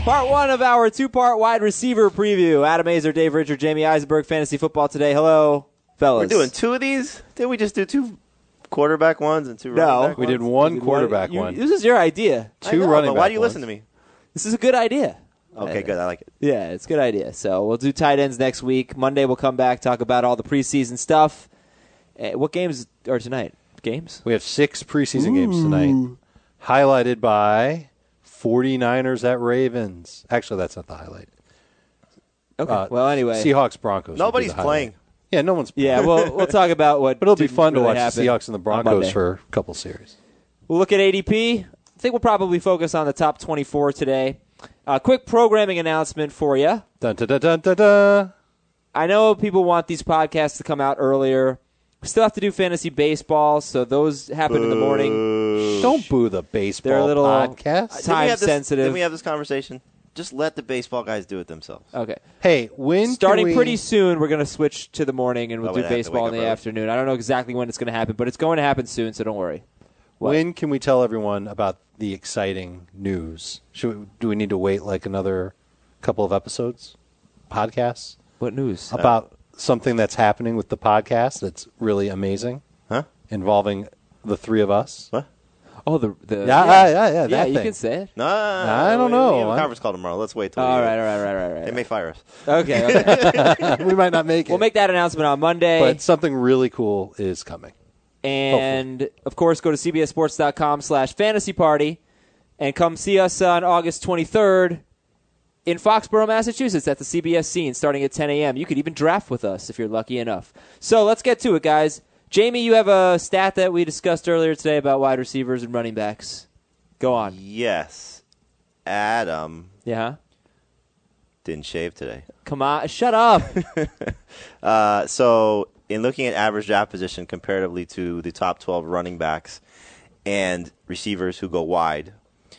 Part one of our two-part wide receiver preview. Adam Azer, Dave Richard, Jamie Eisenberg, Fantasy Football Today. Hello, fellas. We're doing two of these? Did we just do two quarterback ones and two running back ones? We did one quarterback one. This is your idea. Two running back Why do you ones. listen to me? This is a good idea. Okay, good. I like it. Yeah, it's a good idea. So we'll do tight ends next week. Monday we'll come back, talk about all the preseason stuff. What games are tonight? Games? We have 6 preseason games tonight, highlighted by 49ers at Ravens. Actually, that's not the highlight. Okay. Well, anyway. Seahawks, Broncos. Nobody's playing. Yeah, no one's playing. Yeah, we'll talk about what But it'll be didn't fun to really watch the happen Seahawks and the on Broncos Monday. for a couple series. We'll look at ADP. I think we'll probably focus on the top 24 today. Quick programming announcement for you. Dun, dun, dun, dun, dun, dun. I know people want these podcasts to come out earlier. We still have to do fantasy baseball, so those happen in the morning. Don't boo the baseball They're a little podcast. time sensitive. Didn't we have this conversation? Just let the baseball guys do it themselves. Okay. Hey, when Starting can we... pretty soon, we're going to switch to the morning, and we'll Oh, do wait, I have to baseball in wake the up early. afternoon. I don't know exactly when it's going to happen, but it's going to happen soon, so don't worry. What? When can we tell everyone about the exciting news? Do we need to wait like another couple of episodes? Podcasts? What news? About something that's happening with the podcast that's really amazing? Huh? Involving the three of us? What? Oh, the Yeah, yeah, that you thing. can say it. No, I don't know. We have a conference call tomorrow. Let's wait till All we- right. They may fire us. Okay. We might not make it. We'll make that announcement on Monday. But something really cool is coming. And, of course, go to cbssports.com/fantasyparty and come see us on August 23rd in Foxborough, Massachusetts at the CBS Scene starting at 10 a.m. You could even draft with us if you're lucky enough. So let's get to it, guys. Jamie, you have a stat that we discussed earlier today about wide receivers and running backs. Go on. Yes. Adam Yeah? didn't shave today. Come on. Shut up. So in looking at average draft position comparatively to the top 12 running backs and receivers who go wide,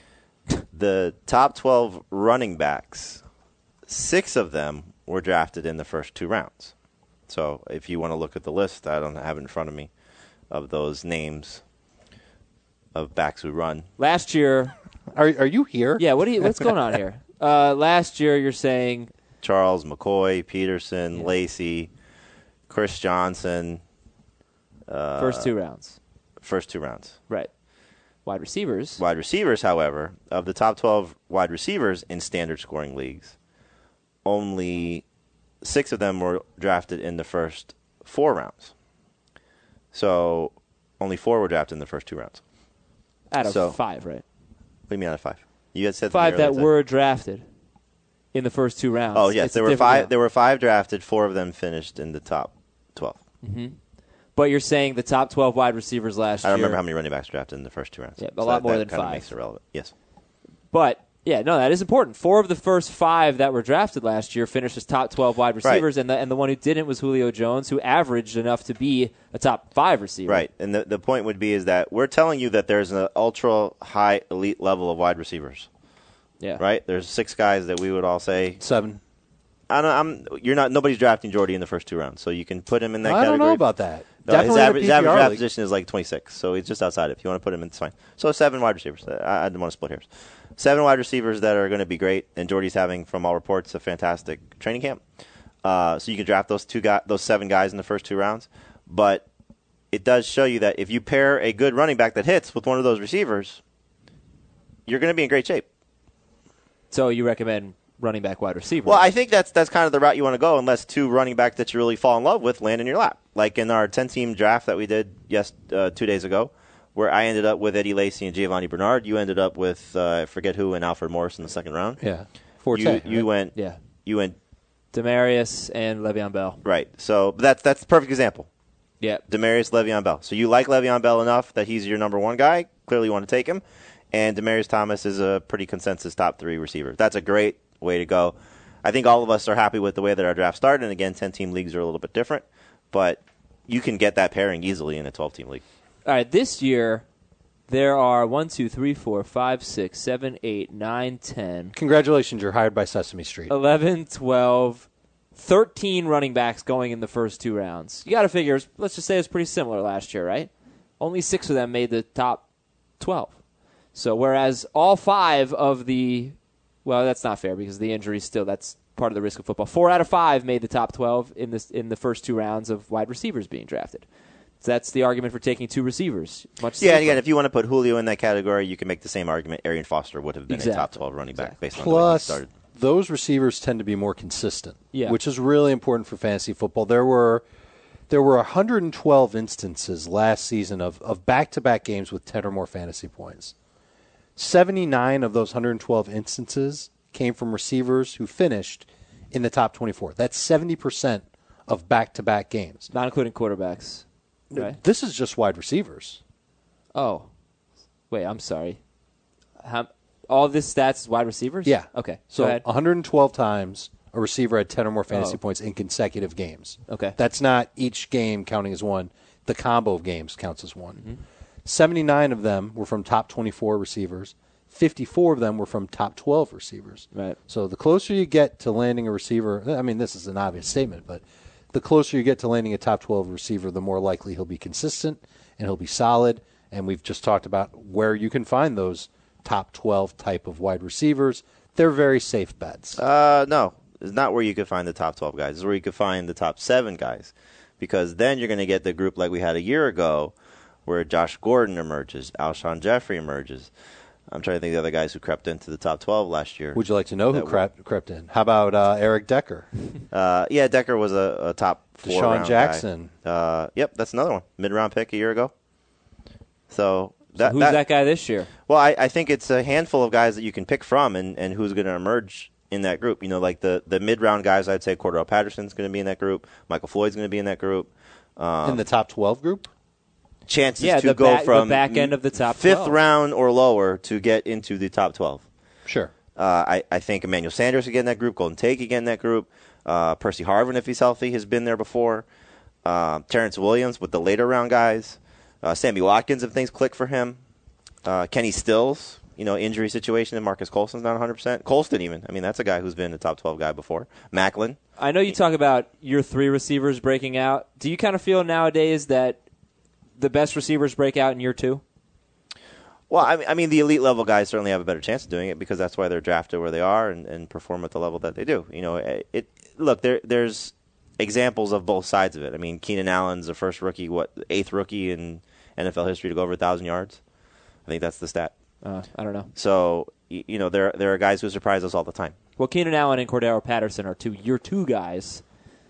the top 12 running backs, 6 of them were drafted in the first 2 rounds. So if you want to look at the list, I don't have it in front of me, of those names of backs who run. Last year. Are you here? Yeah, what's going on here? Last year, you're saying. Charles, McCoy, Peterson, Lacey, Chris Johnson. First 2 rounds. First 2 rounds. Right. Wide receivers. Wide receivers, however, of the top 12 wide receivers in standard scoring leagues, only 6 of them were drafted in the first 4 rounds. So only 4 were drafted in the first 2 rounds. Out of So- 5, right? What do you mean out of 5? You had said 5 that earlier were drafted in the first 2 rounds. Oh yes, It's there a were different 5. deal. There were 5 drafted. 4 of them finished in the top 12. But you're saying the top 12 wide receivers last I year. don't remember how many running backs drafted in the first 2 rounds. Yeah, a lot more than that kind 5. of makes it relevant. Yes. But, yeah, no, that is important. 4 of the first 5 that were drafted last year finished as top 12 wide receivers, and the one who didn't was Julio Jones, who averaged enough to be a top 5 receiver. Right, and the point would be is that we're telling you that there's an ultra high elite level of wide receivers. Yeah. Right, there's 6 guys that we would all say. 7. Nobody's drafting Jordy in the first 2 rounds, so you can put him in that I category. don't know about that. No, his Definitely average in a PPR draft league. position is like 26, so he's just outside it. If you want to put him in, it's fine. So 7 wide receivers. I didn't want to split hairs. 7 wide receivers that are going to be great, and Jordy's having, from all reports, a fantastic training camp. So you can draft those 7 guys in the first 2 rounds. But it does show you that if you pair a good running back that hits with one of those receivers, you're going to be in great shape. So you recommend running back wide receiver? Well, I think that's kind of the route you want to go, unless 2 running backs that you really fall in love with land in your lap. Like in our 10-team draft that we did 2 days ago, where I ended up with Eddie Lacy and Giovanni Bernard. You ended up with I forget who and Alfred Morris in the second round. Yeah. Forte. You went. Yeah. You went Demarius and Le'Veon Bell. right. So that's the perfect example. Yeah. Demarius, Le'Veon Bell. So you like Le'Veon Bell enough that he's your number 1 guy. Clearly, you want to take him. And Demarius Thomas is a pretty consensus top 3 receiver. That's a great way to go. I think all of us are happy with the way that our draft started. And again, 10-team leagues are a little bit different, but you can get that pairing easily in a 12-team league. All right, this year there are 1, 2, 3, 4, 5, 6, 7, 8, 9, 10, Congratulations, you're hired by Sesame Street. 11, 12, 13 running backs going in the first 2 rounds. You got to figure, let's just say it's pretty similar last year, right? Only 6 of them made the top 12. So whereas all 5 of the Well, that's not fair because the injury still, that's part of the risk of football. 4 out of 5 made the top 12 in the first 2 rounds of wide receivers being drafted. So that's the argument for taking 2 receivers. Yeah, and again, if you want to put Julio in that category, you can make the same argument. Arian Foster would have been a top 12 running back based on the way he started. Those receivers tend to be more consistent, which is really important for fantasy football. There were 112 instances last season of back-to-back games with 10 or more fantasy points. 79 of those 112 instances came from receivers who finished in the top 24. That's 70% of back-to-back games. Not including quarterbacks. Right? This is just wide receivers. Oh. Wait, I'm sorry. All of this stats is wide receivers? Yeah. Okay. So 112 times a receiver had 10 or more fantasy points in consecutive games. Okay. That's not each game counting as one. The combo of games counts as one. Mm-hmm. 79 of them were from top 24 receivers. 54 of them were from top 12 receivers. Right. So the closer you get to landing a receiver, I mean, this is an obvious statement, but the closer you get to landing a top 12 receiver, the more likely he'll be consistent and he'll be solid. And we've just talked about where you can find those top 12 type of wide receivers. They're very safe bets. No, it's not where you could find the top 12 guys. It's where you could find the top 7 guys. Because then you're going to get the group like we had a year ago where Josh Gordon emerges, Alshon Jeffrey emerges. I'm trying to think of the other guys who crept into the top 12 last year. Would you like to know who crept in? How about Eric Decker? Yeah, Decker was a top 4 Deshaun Jackson. Yep, that's another one. Mid-round pick a year ago. So who's that guy this year? Well, I think it's a handful of guys that you can pick from and who's going to emerge in that group. You know, like the mid-round guys, I'd say Cordell Patterson's going to be in that group. Michael Floyd's going to be in that group. In the top 12 group? Chances to go from the back end of the top 5th round or lower to get into the top 12. Sure. I think Emmanuel Sanders could get in that group. Golden Tate could get in that group. Percy Harvin, if he's healthy, has been there before. Terrence Williams with the later round guys. Sammy Watkins, if things click for him. Kenny Stills, injury situation, and Marcus Colston's not 100%. Colston even. I mean, that's a guy who's been a top 12 guy before. Macklin. I know you talk about your 3 receivers breaking out. Do you kind of feel nowadays that the best receivers break out in year 2? Well, I mean, the elite level guys certainly have a better chance of doing it because that's why they're drafted where they are and perform at the level that they do. Look, there's examples of both sides of it. I mean, Keenan Allen's the first rookie, 8th rookie in NFL history to go over 1,000 yards. I think that's the stat. I don't know. So, there are guys who surprise us all the time. Well, Keenan Allen and Cordero Patterson are 2 year 2 guys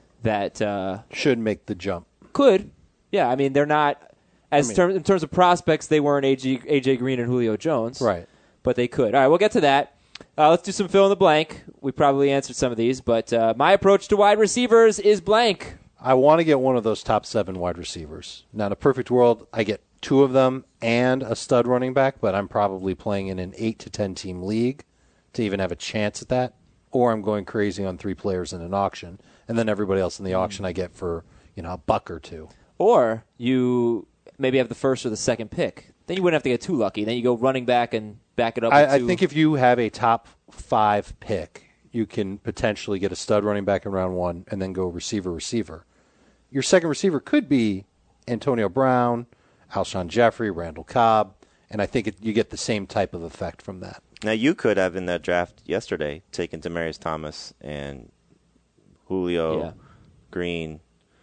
that should make the jump. Could. Yeah, I mean, they're not in terms of prospects, they weren't AJ Green and Julio Jones. Right. But they could. All right, we'll get to that. Let's do some fill in the blank. We probably answered some of these, but my approach to wide receivers is blank. I want to get one of those top 7 wide receivers. Now, in a perfect world, I get 2 of them and a stud running back, but I'm probably playing in an 8 to 10 team league to even have a chance at that, or I'm going crazy on 3 players in an auction, and then everybody else in the auction I get for a buck or 2. Or you maybe have the first or the second pick. Then you wouldn't have to get too lucky. Then you go running back and back it up. I think if you have a top 5 pick, you can potentially get a stud running back in round 1 and then go receiver. Your second receiver could be Antonio Brown, Alshon Jeffrey, Randall Cobb, and I think you get the same type of effect from that. Now, you could have in that draft yesterday taken Demaryius Thomas and Julio, Green.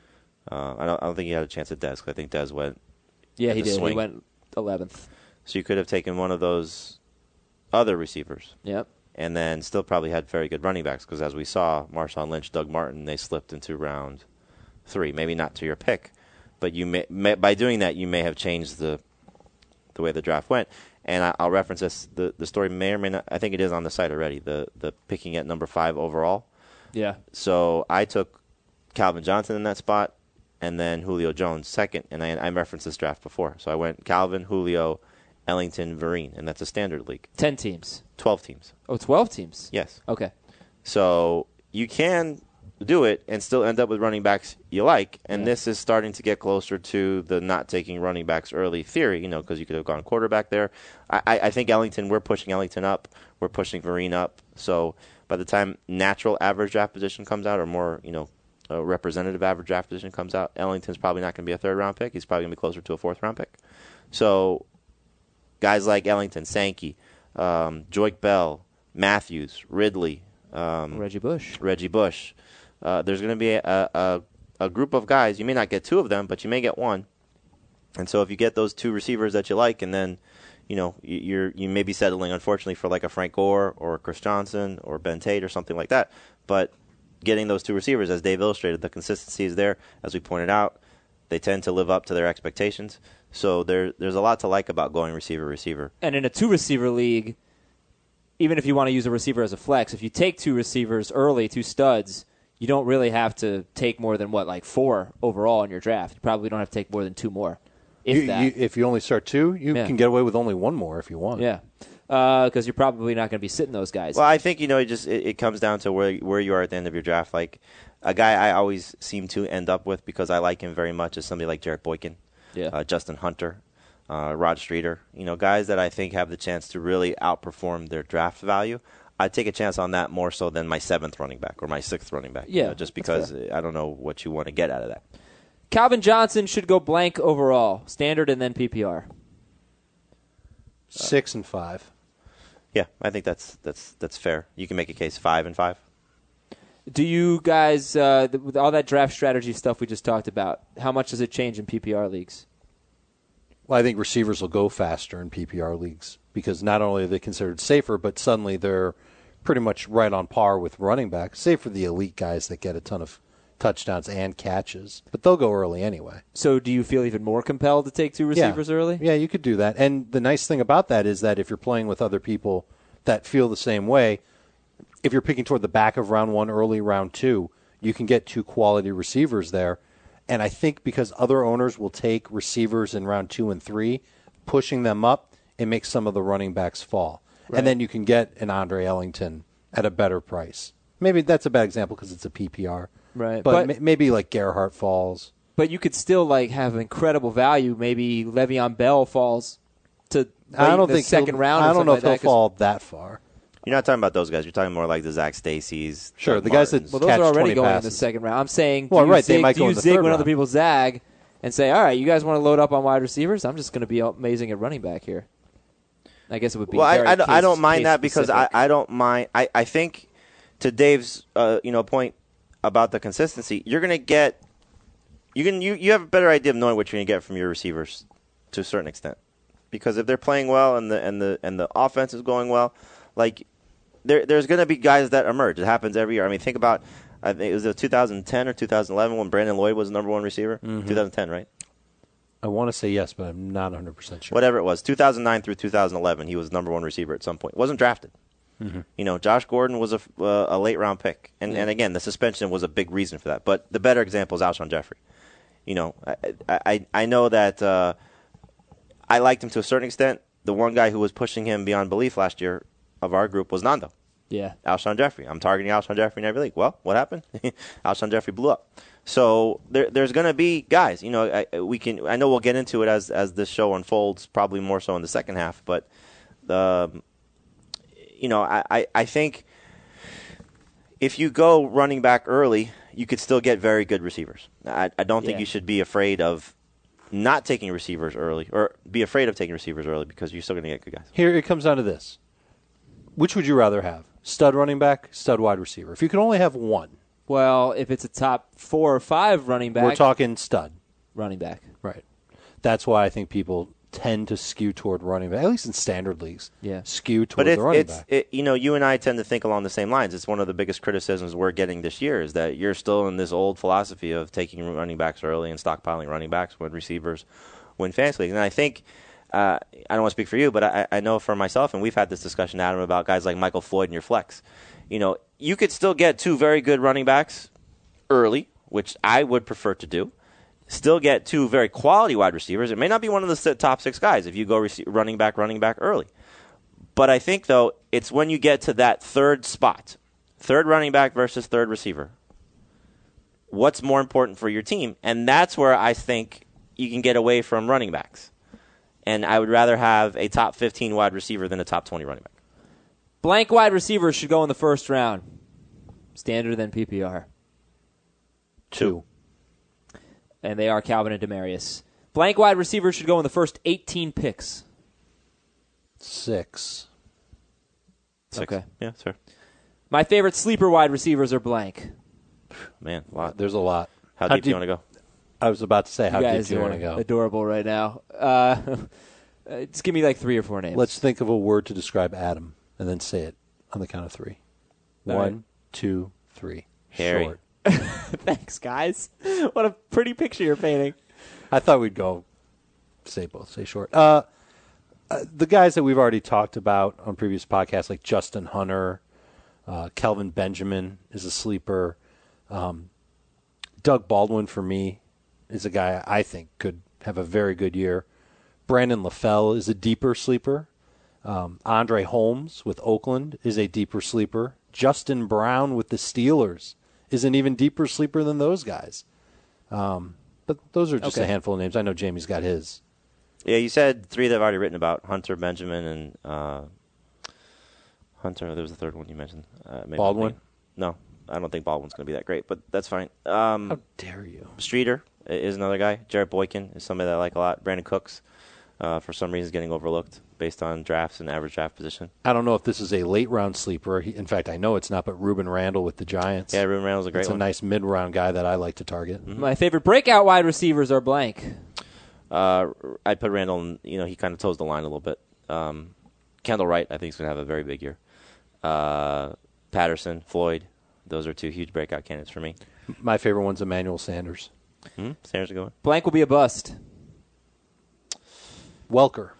I don't think he had a chance at Dez. I think Dez went. Yeah, he did. Swing. He went 11th. So you could have taken one of those other receivers. Yep. And then still probably had very good running backs because as we saw, Marshawn Lynch, Doug Martin, they slipped into round 3. Maybe not to your pick, but you may by doing that you may have changed the way the draft went. And I'll reference this. The story may or may not. I think it is on the site already. The picking at number 5 overall. Yeah. So I took Calvin Johnson in that spot, and then Julio Jones second. And I referenced this draft before. So I went Calvin, Julio, Ellington, Vereen, and that's a standard league. 10 teams. 12 teams. Oh, 12 teams? Yes. Okay. So you can do it and still end up with running backs you like, and this is starting to get closer to the not taking running backs early theory, because you could have gone quarterback there. I think we're pushing Ellington up. We're pushing Vereen up. So by the time natural average draft position comes out or more, a representative average draft position comes out, Ellington's probably not going to be a 3rd-round pick. He's probably going to be closer to a 4th-round pick. So guys like Ellington, Sankey, Joique Bell, Matthews, Ridley, Reggie Bush. There's going to be a group of guys. You may not get two of them, but you may get one. And so if you get those two receivers that you like, and then you may be settling, unfortunately, for like a Frank Gore or Chris Johnson or Ben Tate or something like that. But getting those two receivers, as Dave illustrated, the consistency is there. As we pointed out, they tend to live up to their expectations. So there's a lot to like about going receiver. And in a two-receiver league, even if you want to use a receiver as a flex, if you take two receivers early, two studs, you don't really have to take more than, like 4 overall in your draft. You probably don't have to take more than 2 more, if you only start 2, you can get away with only 1 more if you want. Yeah, because you're probably not going to be sitting those guys. Well, I think, it comes down to where you are at the end of your draft. Like, a guy I always seem to end up with because I like him very much is somebody like Jarrett Boykin, Justin Hunter, Rod Streeter, guys that I think have the chance to really outperform their draft value. I'd take a chance on that more so than my 7th running back or my 6th running back. Just because I don't know what you want to get out of that. Calvin Johnson should go blank overall, standard and then PPR. 6 and 5. Yeah, I think that's fair. You can make a case 5 and 5. Do you guys, with all that draft strategy stuff we just talked about, how much does it change in PPR leagues? Well, I think receivers will go faster in PPR leagues because not only are they considered safer, but suddenly they're pretty much right on par with running backs, save for the elite guys that get a ton of touchdowns and catches. But they'll go early anyway. So do you feel even more compelled to take two receivers early? Yeah, you could do that. And the nice thing about that is that if you're playing with other people that feel the same way, if you're picking toward the back of round 1, early round 2, you can get 2 quality receivers there. And I think because other owners will take receivers in round 2 and 3, pushing them up, it makes some of the running backs fall. Right. And then you can get an Andre Ellington at a better price. Maybe that's a bad example because it's a PPR. Right. But maybe like Gerhardt falls. But you could still have incredible value. Maybe Le'Veon Bell falls to the second round. I don't know if he'll fall that far. You're not talking about those guys. You're talking more like the Zach Stacy's. Sure, the guys that those are already going in the second round. I'm saying, do you zig when other people zag and say, all right, you guys want to load up on wide receivers? I'm just going to be amazing at running back here. I guess it would be. Well, I don't mind that because I don't mind. I think to Dave's point about the consistency, you're going to get. You have a better idea of knowing what you're going to get from your receivers to a certain extent, because if they're playing well and the offense is going well, like. There's going to be guys that emerge. It happens every year. I mean, think about, I think it was 2010 or 2011 when Brandon Lloyd was the number 1 receiver. Mm-hmm. 2010, right? I want to say yes, but I'm not 100% sure. Whatever it was, 2009 through 2011, he was the number 1 receiver at some point. Wasn't drafted. Mm-hmm. Josh Gordon was a late round pick, and again, the suspension was a big reason for that. But the better example is Alshon Jeffrey. I know that I liked him to a certain extent. The one guy who was pushing him beyond belief last year of our group was Nando. Yeah. Alshon Jeffrey. I'm targeting Alshon Jeffrey in every league. Well, what happened? Alshon Jeffrey blew up. So there's going to be guys. I know we'll get into it as this show unfolds, probably more so in the second half. But I think if you go running back early, you could still get very good receivers. I don't think you should be afraid of not taking receivers early, or be afraid of taking receivers early, because you're still going to get good guys. Here it comes down to this. Which would you rather have? Stud running back, stud wide receiver? If you could only have one. Well, if it's a top 4 or 5 running back. We're talking stud. Running back. Right. That's why I think people tend to skew toward running back, at least in standard leagues. Yeah. Skew toward the running back. You and I tend to think along the same lines. It's one of the biggest criticisms we're getting this year is that you're still in this old philosophy of taking running backs early and stockpiling running backs when receivers win fantasy leagues. And I think I don't want to speak for you, but I know for myself, and we've had this discussion, Adam, about guys like Michael Floyd in your flex. You could still get 2 very good running backs early, which I would prefer to do. Still get 2 very quality wide receivers. It may not be one of the top 6 guys if you go running back early. But I think, though, it's when you get to that third spot, third running back versus third receiver, what's more important for your team? And that's where I think you can get away from running backs. And I would rather have a top 15 wide receiver than a top 20 running back. Blank wide receivers should go in the first round. Standard than PPR. 2. And they are Calvin and Demarius. Blank wide receivers should go in the first 18 picks. 6. 6. Okay. Yeah, sure. My favorite sleeper wide receivers are blank. Man, a lot. There's a lot. How deep do you want to go? I was about to say, how You deep guys do you are want to go? adorable right now. Just give me like 3 or 4 names. Let's think of a word to describe Adam, and then say it on the count of 3. All 1, right. 2, 3. Harry. Short. Thanks, guys. What a pretty picture you're painting. I thought we'd go say both. Say short. The guys that we've already talked about on previous podcasts, like Justin Hunter, Kelvin Benjamin is a sleeper. Doug Baldwin, for me, is a guy I think could have a very good year. Brandon LaFell is a deeper sleeper. Andre Holmes with Oakland is a deeper sleeper. Justin Brown with the Steelers is an even deeper sleeper than those guys. But those are just a handful of names. I know Jamie's got his. Yeah, you said 3 that I've already written about: Hunter, Benjamin, and Hunter. There was the third one you mentioned. Maybe Baldwin? No, I don't think Baldwin's going to be that great, but that's fine. How dare you? Streeter is another guy. Jarrett Boykin is somebody that I like a lot. Brandon Cooks, for some reason, is getting overlooked based on drafts and average draft position. I don't know if this is a late-round sleeper. In fact, I know it's not, but Ruben Randall with the Giants. Yeah, Ruben Randall's a great It's one. a nice mid-round guy that I like to target. Mm-hmm. My favorite breakout wide receivers are blank. I'd put Randall in, he kind of toes the line a little bit. Kendall Wright, I think, is going to have a very big year. Patterson, Floyd, those are 2 huge breakout candidates for me. My favorite one's Emmanuel Sanders. Sanders is going. Blank will be a bust. Welker.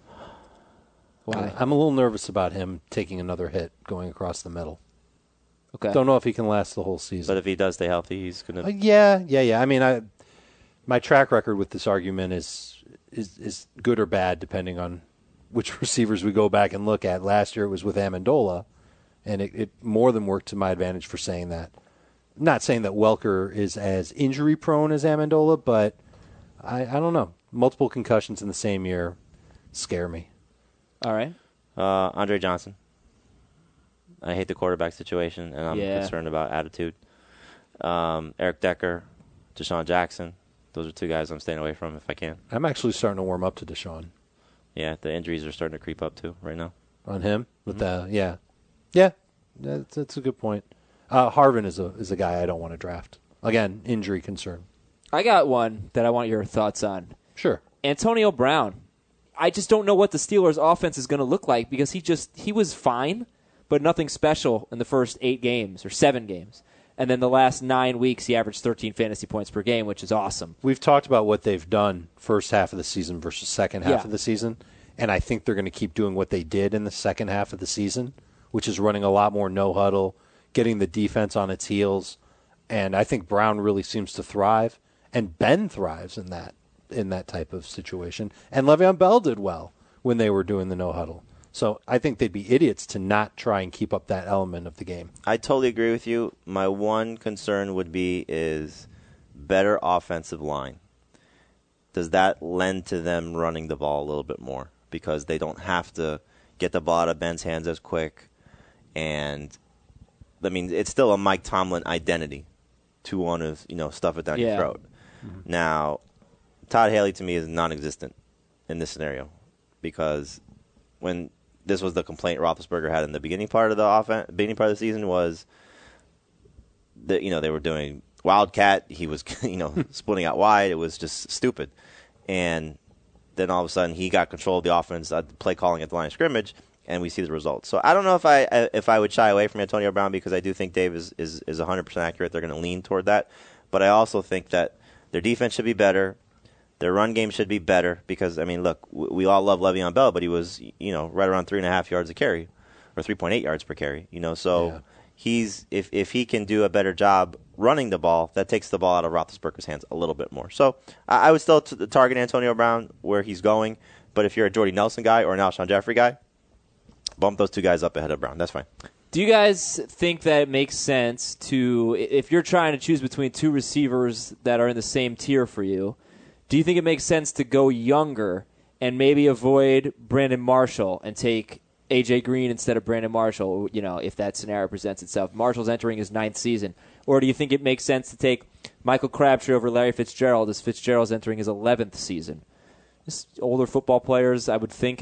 Why? I'm a little nervous about him taking another hit going across the middle. Okay. Don't know if he can last the whole season. But if he does stay healthy, he's going to. Yeah. I mean, my track record with this argument is good or bad depending on which receivers we go back and look at. Last year it was with Amendola, and it more than worked to my advantage for saying that. Not saying that Welker is as injury prone as Amendola, but I don't know. Multiple concussions in the same year scare me. All right. Andre Johnson. I hate the quarterback situation, and I'm concerned about attitude. Eric Decker, Deshaun Jackson. Those are 2 guys I'm staying away from if I can. I'm actually starting to warm up to Deshaun. Yeah, the injuries are starting to creep up too right now. On him with yeah, that's a good point. Harvin is a guy I don't want to draft. Again, injury concern. I got one that I want your thoughts on. Sure. Antonio Brown. I just don't know what the Steelers' offense is going to look like because he was fine, but nothing special in the first 8 games or 7 games. And then the last 9 weeks, he averaged 13 fantasy points per game, which is awesome. We've talked about what they've done first half of the season versus second half of the season, and I think they're going to keep doing what they did in the second half of the season, which is running a lot more no-huddle, getting the defense on its heels, and I think Brown really seems to thrive, and Ben thrives in that type of situation, and Le'Veon Bell did well when they were doing the no-huddle. So I think they'd be idiots to not try and keep up that element of the game. I totally agree with you. My one concern would be is better offensive line. Does that lend to them running the ball a little bit more? Because they don't have to get the ball out of Ben's hands as quick. And, I mean, it's still a Mike Tomlin identity to want to, stuff it down your throat. Mm-hmm. Now, Todd Haley to me is non-existent in this scenario because when this was the complaint Roethlisberger had in the beginning part of the season was that they were doing wildcat. He was splitting out wide. It was just stupid. And then all of a sudden he got control of the offense, play calling at the line of scrimmage, and we see the results. So I don't know if I would shy away from Antonio Brown because I do think Dave is 100% accurate. They're going to lean toward that, but I also think that their defense should be better. Their run game should be better because, I mean, look, we all love Le'Veon Bell, but he was, right around 3.5 yards a carry or 3.8 yards per carry, So he's if he can do a better job running the ball, that takes the ball out of Roethlisberger's hands a little bit more. So I would still target Antonio Brown where he's going, but if you're a Jordy Nelson guy or an Alshon Jeffrey guy, bump those 2 guys up ahead of Brown. That's fine. Do you guys think that it makes sense to, if you're trying to choose between 2 receivers that are in the same tier for you, do you think it makes sense to go younger and maybe avoid Brandon Marshall and take A.J. Green instead of Brandon Marshall, if that scenario presents itself? Marshall's entering his 9th season. Or do you think it makes sense to take Michael Crabtree over Larry Fitzgerald as Fitzgerald's entering his 11th season? Just older football players, I would think, have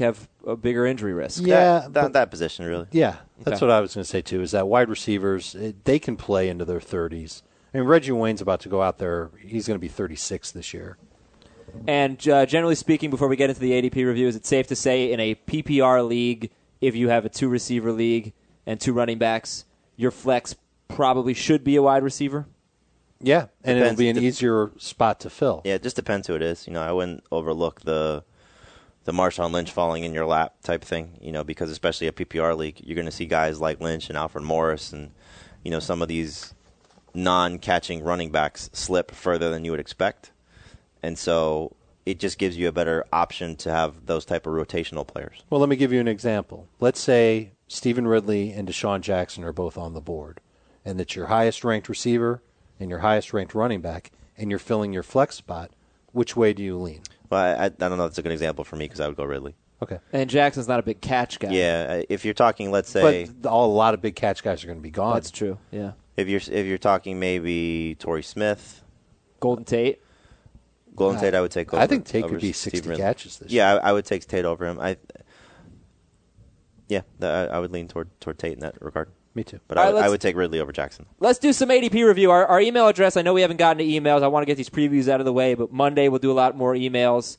a bigger injury risk. Yeah, that position really. Yeah, that's Okay. what I was going to say too. Is that wide receivers they can play into their 30s. I mean, Reggie Wayne's about to go out there. He's going to be 36 this year. And generally speaking, before we get into the ADP review, is it safe to say in a PPR league, if you have a 2-receiver league and 2 running backs, your flex probably should be a wide receiver? Yeah, and Depends. it'll be an easier spot to fill. Yeah, it just depends who it is. I wouldn't overlook the Marshawn Lynch falling in your lap type thing, because especially a PPR league, you're going to see guys like Lynch and Alfred Morris and, some of these non-catching running backs slip further than you would expect. And so it just gives you a better option to have those type of rotational players. Well, let me give you an example. Let's say Stephen Ridley and Deshaun Jackson are both on the board, and that your highest-ranked receiver and your highest-ranked running back, and you're filling your flex spot. Which way do you lean? Well, I don't know if it's a good example for me because I would go Ridley. Okay. And Jackson's not a big catch guy. Yeah, if you're talking, let's say, But a lot of big catch guys are going to be gone. That's true, yeah. if you're talking maybe Torrey Smith, Golden Tate. Golden Tate, I would take over. I think Tate over could be Steve 60 Ridley. catches this year. Yeah, I would take Tate over him. I would lean toward Tate in that regard. Me too. But All right, I would take Ridley over Jackson. Let's do some ADP review. Our email address, I know we haven't gotten to emails. I want to get these previews out of the way, but Monday we'll do a lot more emails.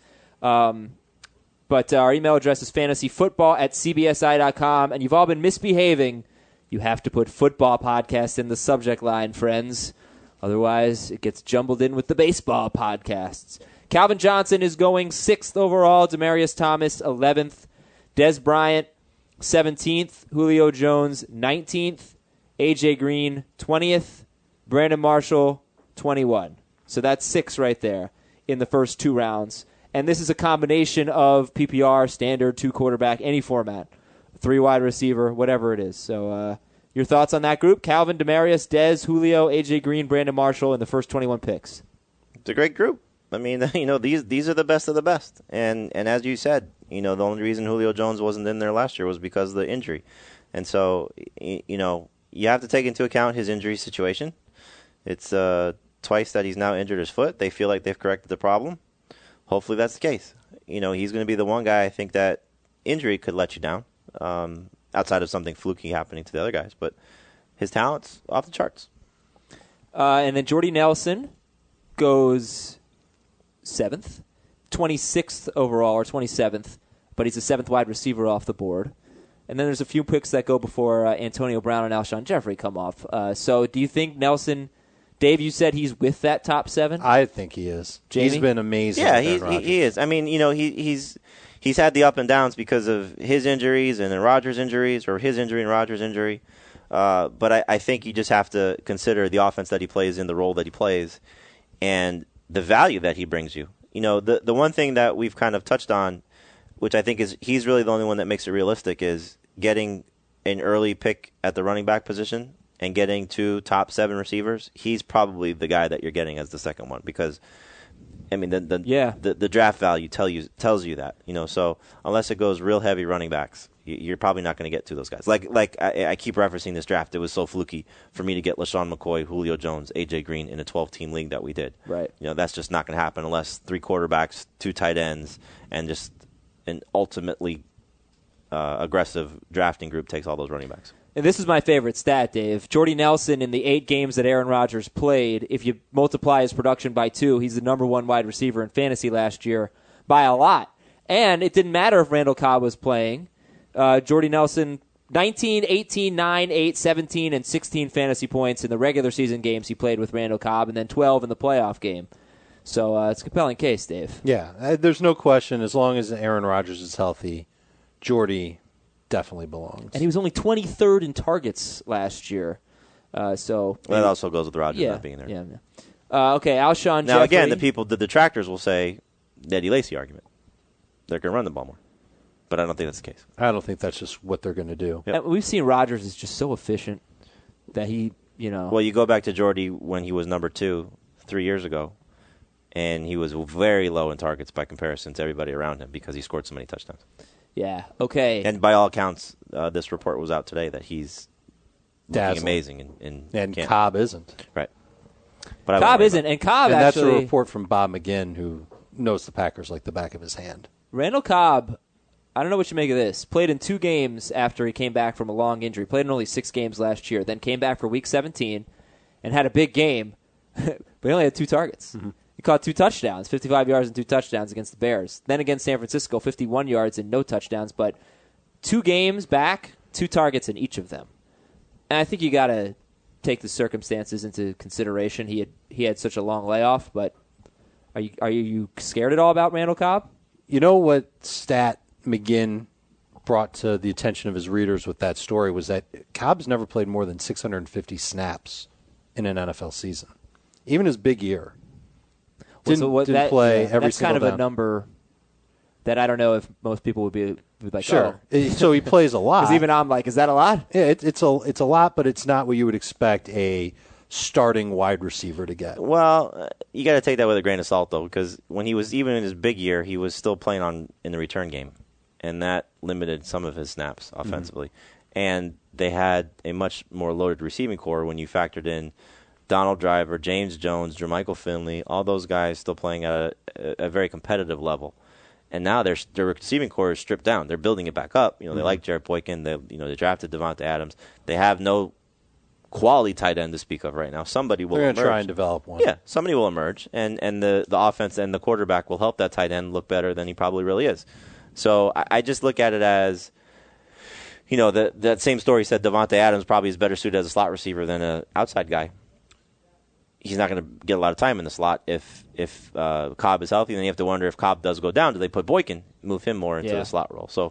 But our email address is fantasyfootball@cbsi.com, and you've all been misbehaving. You have to put football podcast in the subject line, friends. Otherwise, it gets jumbled in with the baseball podcasts. Calvin Johnson is going 6th overall. Demaryius Thomas, 11th. Des Bryant, 17th. Julio Jones, 19th. A.J. Green, 20th. Brandon Marshall, 21. So that's 6 right there in the first 2 rounds. And this is a combination of PPR, standard, 2 quarterback, any format. 3 wide receiver, whatever it is. So your thoughts on that group? Calvin, Demaryius, Dez, Julio, A.J. Green, Brandon Marshall in the first 21 picks. It's a great group. I mean, these are the best of the best. And as you said, the only reason Julio Jones wasn't in there last year was because of the injury. And so, you have to take into account his injury situation. It's twice that he's now injured his foot. They feel like they've corrected the problem. Hopefully that's the case. He's going to be the one guy I think that injury could let you down, outside of something fluky happening to the other guys. But his talent's off the charts. And then Jordy Nelson goes 7th, 26th overall, or 27th, but he's a 7th wide receiver off the board. And then there's a few picks that go before Antonio Brown and Alshon Jeffrey come off. So do you think Nelson, Dave, you said he's with that top 7? I think he is. Jamie? He's been amazing. Yeah, with Aaron Rodgers. he is. I mean, he's had the up and downs because of his injuries and then Rodgers' injuries, or his injury and Rodgers' injury. But I think you just have to consider the offense that he plays in, the role that he plays, and the value that he brings you. The one thing that we've kind of touched on, which I think is he's really the only one that makes it realistic, is getting an early pick at the running back position and getting 2 top 7 receivers. He's probably the guy that you're getting as the second one because, I mean, the draft value tells you that. So unless it goes real heavy running backs, you're probably not going to get to those guys. Like I keep referencing this draft. It was so fluky for me to get LaShawn McCoy, Julio Jones, A.J. Green in a 12-team league that we did. Right. That's just not going to happen unless 3 quarterbacks, 2 tight ends, and just an ultimately aggressive drafting group takes all those running backs. And this is my favorite stat, Dave. Jordy Nelson, in the 8 games that Aaron Rodgers played, if you multiply his production by 2, he's the number 1 wide receiver in fantasy last year by a lot. And it didn't matter if Randall Cobb was playing. Jordy Nelson, 19, 18, 9, 8, 17, and 16 fantasy points in the regular season games he played with Randall Cobb, and then 12 in the playoff game. So it's a compelling case, Dave. Yeah, there's no question. As long as Aaron Rodgers is healthy, Jordy definitely belongs. And he was only 23rd in targets last year. So That also goes with Rodgers not being there. Yeah. Okay, Alshon Now, Jeffrey. again, the detractors will say the Eddie Lacy argument. They're going to run the ball more. But I don't think that's the case. I don't think that's just what they're going to do. And we've seen Rodgers is just so efficient that he, Well, you go back to Jordy when he was number 2 3 years ago, and he was very low in targets by comparison to everybody around him because he scored so many touchdowns. Yeah, okay. And by all accounts, this report was out today that he's looking Dazzling. amazing. In And camp. Cobb isn't. Right. But Cobb isn't, and Cobb And that's actually... a report from Bob McGinn, who knows the Packers like the back of his hand. Randall Cobb I don't know what you make of this. Played in 2 games after he came back from a long injury. Played in only 6 games last year. Then came back for Week 17 and had a big game, but he only had 2 targets. Mm-hmm. He caught 2 touchdowns, 55 yards and 2 touchdowns against the Bears. Then against San Francisco, 51 yards and no touchdowns. But 2 games back, 2 targets in each of them. And I think you got to take the circumstances into consideration. He had such a long layoff, but are you scared at all about Randall Cobb? You know what stat McGinn brought to the attention of his readers with that story was that Cobb's never played more than 650 snaps in an NFL season. Even his big year. Didn't play every that's single kind of down. a number that I don't know if most people would be like, sure. Oh. So he plays a lot. Because even I'm like, is that a lot? Yeah, it's a lot, but it's not what you would expect a starting wide receiver to get. Well, you got to take that with a grain of salt, though, because when he was even in his big year, he was still playing in the return game, and that limited some of his snaps offensively. Mm-hmm. And they had a much more loaded receiving core when you factored in Donald Driver, James Jones, Jermichael Finley, all those guys still playing at a very competitive level. And now their receiving core is stripped down. They're building it back up. They like Jared Boykin. They drafted Devontae Adams. They have no quality tight end to speak of right now. Somebody will They're emerge. going to try and develop one. Yeah, somebody will emerge, and the offense and the quarterback will help that tight end look better than he probably really is. So I just look at it as, that same story said Devontae Adams probably is better suited as a slot receiver than an outside guy. He's not going to get a lot of time in the slot if Cobb is healthy. Then you have to wonder if Cobb does go down, do they put Boykin, move him more into the slot role? So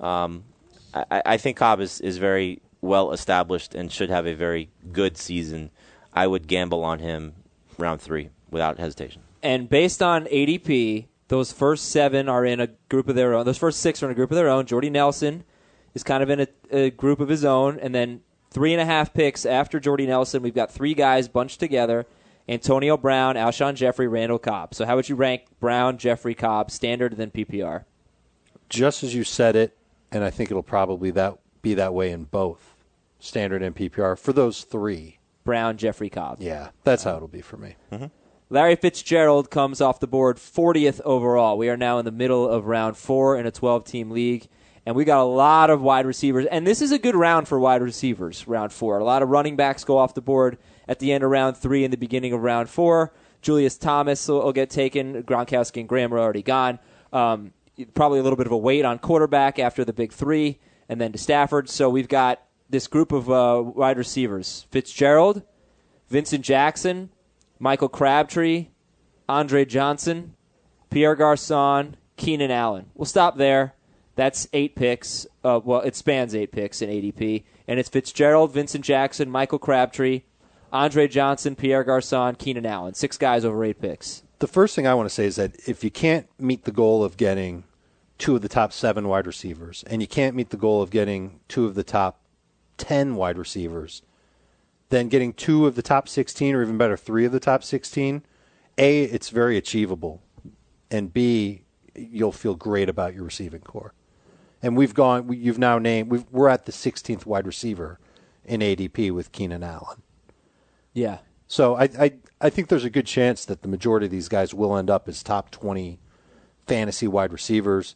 I think Cobb is very well established and should have a very good season. I would gamble on him round 3 without hesitation. And based on ADP, those first 7 are in a group of their own. Those first 6 are in a group of their own. Jordy Nelson is kind of in a group of his own. And then 3.5 picks after Jordy Nelson, we've got 3 guys bunched together. Antonio Brown, Alshon Jeffrey, Randall Cobb. So how would you rank Brown, Jeffrey, Cobb, standard, then PPR? Just as you said it, and I think it'll probably be that way in both standard and PPR for those 3. Brown, Jeffrey, Cobb. Yeah, that's how it'll be for me. Mm-hmm. Larry Fitzgerald comes off the board 40th overall. We are now in the middle of round 4 in a 12-team league, and we got a lot of wide receivers. And this is a good round for wide receivers, round 4. A lot of running backs go off the board at the end of round 3 and the beginning of round 4. Julius Thomas will get taken. Gronkowski and Graham are already gone. Probably a little bit of a wait on quarterback after the big 3, and then to Stafford. So we've got this group of wide receivers: Fitzgerald, Vincent Jackson, Michael Crabtree, Andre Johnson, Pierre Garçon, Keenan Allen. We'll stop there. That's 8 picks. It spans 8 picks in ADP. And it's Fitzgerald, Vincent Jackson, Michael Crabtree, Andre Johnson, Pierre Garçon, Keenan Allen. 6 guys over 8 picks. The first thing I want to say is that if you can't meet the goal of getting 2 of the top 7 wide receivers, and you can't meet the goal of getting 2 of the top 10 wide receivers, then getting 2 of the top 16, or even better, 3 of the top 16, A, it's very achievable, and B, you'll feel great about your receiving core. And you've now named, we're at the 16th wide receiver in ADP with Keenan Allen. Yeah. So I think there's a good chance that the majority of these guys will end up as top 20 fantasy wide receivers.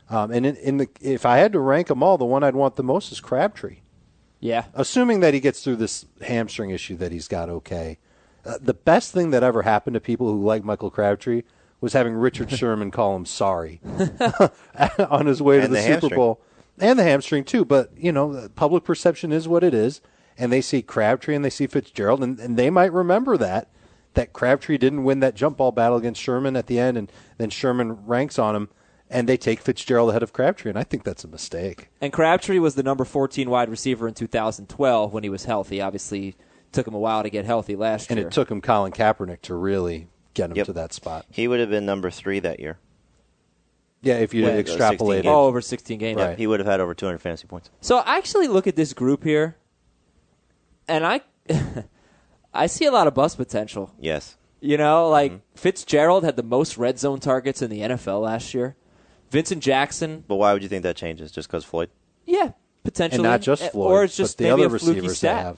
And if I had to rank them all, the one I'd want the most is Crabtree. Yeah. Assuming that he gets through this hamstring issue that he's got okay. The best thing that ever happened to people who like Michael Crabtree was having Richard Sherman call him sorry on his way to the Super Bowl. And the hamstring, too. But, public perception is what it is. And they see Crabtree and they see Fitzgerald, and they might remember that Crabtree didn't win that jump ball battle against Sherman at the end, and then Sherman ranks on him, and they take Fitzgerald ahead of Crabtree, and I think that's a mistake. And Crabtree was the number 14 wide receiver in 2012 when he was healthy. Obviously, took him a while to get healthy last year. And it took him Colin Kaepernick to really get him to that spot. He would have been number 3 that year. Yeah, if you extrapolate it. Over 16 games. Right. He would have had over 200 fantasy points. So I actually look at this group here, and I see a lot of bust potential. Yes. Fitzgerald had the most red zone targets in the NFL last year. Vincent Jackson. But why would you think that changes? Just because Floyd? Yeah, potentially. And not just Floyd, or it's just but the maybe other a fluky receivers stat. they have.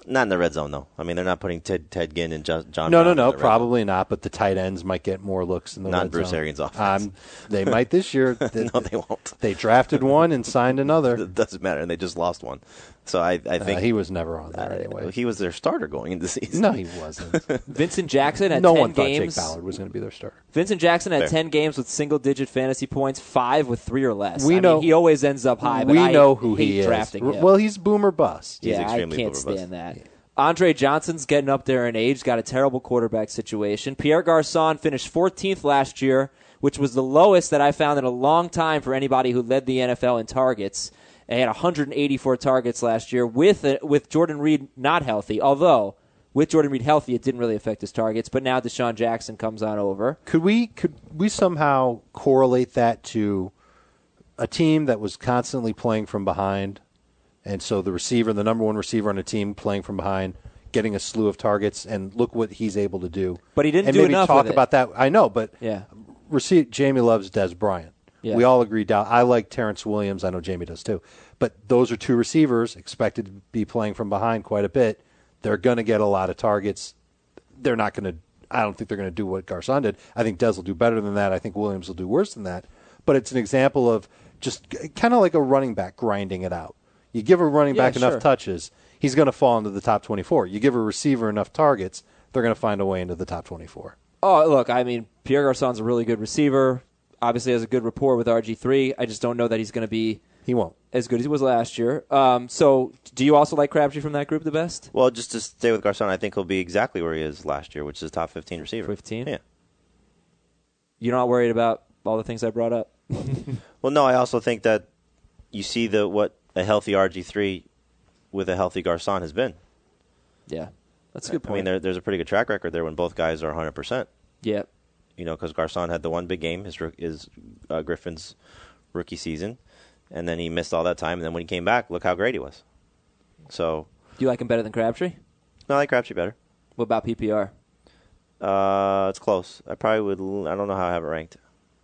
Not in the red zone, though. I mean, they're not putting Ted Ginn and John Brown No, in the red probably not. But the tight ends might get more looks in the Not red Bruce zone. Arians' offense. They might this year. No, they won't. They drafted one and signed another. It doesn't matter, and they just lost one. So I think he was never on there anyway. he was their starter going into the season. No, he wasn't. Vincent Jackson at No 10 one thought games. Jake Ballard was going to be their starter. Vincent Jackson had Fair. 10 games with single-digit fantasy points, 5 with 3 or less. We I know- mean, he always ends up high, but We I know who hate he is. drafting him. Well, he's boomer bust. He's yeah, I extremely can't overbust. stand that. Andre Johnson's getting up there in age, got a terrible quarterback situation. Pierre Garçon finished 14th last year, which was the lowest that I found in a long time for anybody who led the NFL in targets. He had 184 targets last year with Jordan Reed not healthy, although with Jordan Reed healthy, it didn't really affect his targets. But now Deshaun Jackson comes on over. Could we somehow correlate that to a team that was constantly playing from behind, and so the number one receiver on a team playing from behind, getting a slew of targets, and look what he's able to do. But he didn't and do maybe enough talk with it. about that. I know, but Yeah. Jamie loves Des Bryant. Yeah. We all agree. I like Terrence Williams. I know Jamie does too. But those are two receivers expected to be playing from behind quite a bit. They're going to get a lot of targets. They're not going to. I don't think they're going to do what Garçon did. I think Des will do better than that. I think Williams will do worse than that. But it's an example of just kind of like a running back grinding it out. You give a running back enough touches, he's going to fall into the top 24. You give a receiver enough targets, they're going to find a way into the top 24. Oh, look, I mean, Pierre Garçon's a really good receiver. Obviously has a good rapport with RG3. I just don't know that he's going to be He won't. as good as he was last year. So do you also like Crabtree from that group the best? Well, just to stay with Garçon, I think he'll be exactly where he is last year, which is a top 15 receiver. 15? Yeah. You're not worried about all the things I brought up? Well, no, I also think that you see what a healthy RG3 with a healthy Garçon has been. Yeah. That's a good I point. mean, there's a pretty good track record there when both guys are 100%. Yeah. You know, because Garçon had the one big game, his Griffin's rookie season, and then he missed all that time. And then when he came back, look how great he was. So, Do you like him better than Crabtree? no, I like Crabtree better. What about PPR? It's close. I probably would. I don't know how I have it ranked.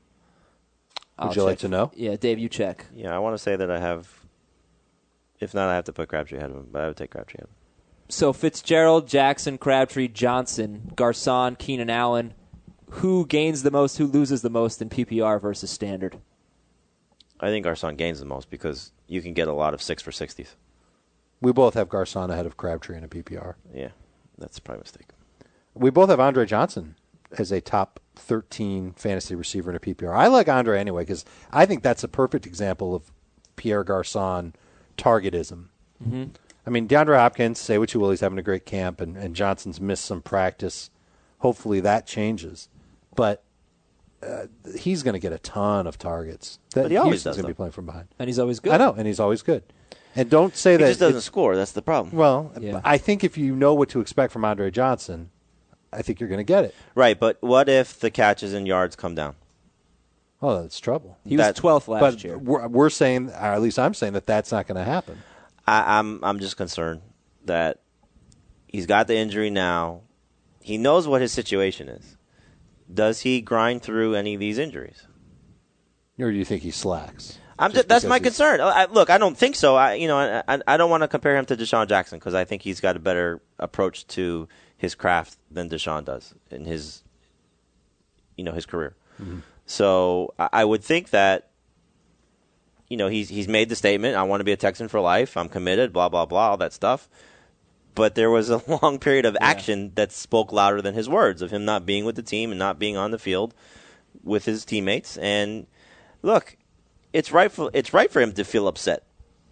Would you like to know? Yeah, Dave, you check. Yeah, I want to say that I have. If not, I have to put Crabtree ahead of him, but I would take Crabtree ahead of him. So Fitzgerald, Jackson, Crabtree, Johnson, Garçon, Keenan Allen. Who gains the most, who loses the most in PPR versus standard? I think Garçon gains the most because you can get a lot of 6 for 60s. We both have Garçon ahead of Crabtree in a PPR. Yeah, that's probably a mistake. We both have Andre Johnson as a top 13 fantasy receiver in a PPR. I like Andre anyway because I think that's a perfect example of Pierre Garçon targetism. Mm-hmm. I mean, DeAndre Hopkins, say what you will, he's having a great camp, and Johnson's missed some practice. Hopefully that changes. But he's going to get a ton of targets. But he always Houston's does, going to be though. playing from behind. And he's always good. I know, and he's always good. And don't say He that just doesn't it's- score. That's the problem. Well, Yeah. I think if you know what to expect from Andre Johnson, I think you're going to get it. Right, but what if the catches and yards come down? Oh, that's trouble. He was That- 12th last But year. we're saying, or at least I'm saying, that that's not going to happen. I'm just concerned that he's got the injury now. He knows what his situation is. Does he grind through any of these injuries? Or do you think he slacks? That's because my he's- concern. Look, I don't think so. I don't want to compare him to Deshaun Jackson because I think he's got a better approach to his craft than Deshaun does in his career. Mm-hmm. So I would think that he's made the statement, I want to be a Texan for life. I'm committed, blah, blah, blah, all that stuff. But there was a long period of action that spoke louder than his words of him not being with the team and not being on the field with his teammates. And look, it's right for him to feel upset.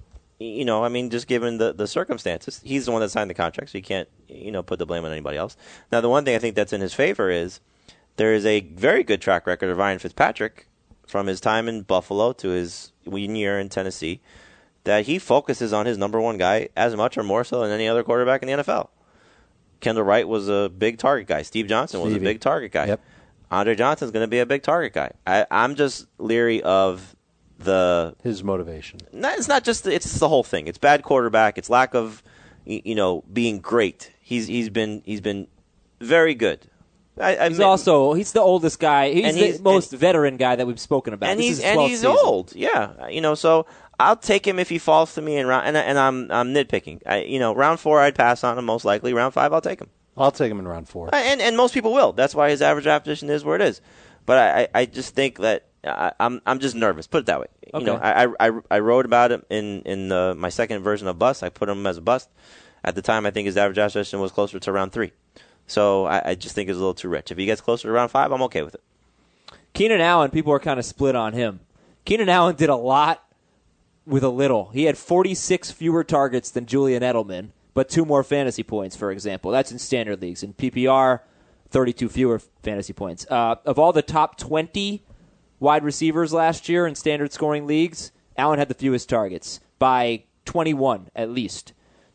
Just given the circumstances. He's the one that signed the contract, so you can't, put the blame on anybody else. Now, the one thing I think that's in his favor is there is a very good track record of Ryan Fitzpatrick from his time in Buffalo to his 1 year in Tennessee that he focuses on his number one guy as much or more so than any other quarterback in the NFL. Kendall Wright was a big target guy. Steve Johnson was a big target guy. Yep. Andre Johnson's going to be a big target guy. I'm just leery of his motivation. it's not just it's the whole thing. It's bad quarterback. It's lack of being great. He's been very good. He's the oldest guy. He's the most veteran guy that we've spoken about. And This is he's his 12th season. old. Yeah. So I'll take him if he falls to me in round, and I'm nitpicking. Round 4 I'd pass on him most likely. Round 5 I'll take him. I'll take him in round 4. And most people will. That's why his average draft position is where it is. But I just think that I'm just nervous. Put it that way. Okay. I wrote about it in my second version of Bust. I put him as a bust. At the time, I think his average draft position was closer to round 3. So I just think it's a little too rich. If he gets closer to round 5, I'm okay with it. Keenan Allen, people are kind of split on him. Keenan Allen did a lot with a little. He had 46 fewer targets than Julian Edelman, but 2 more fantasy points, for example. That's in standard leagues. In PPR, 32 fewer fantasy points. Of all the top 20 wide receivers last year in standard scoring leagues, Allen had the fewest targets by 21 at least.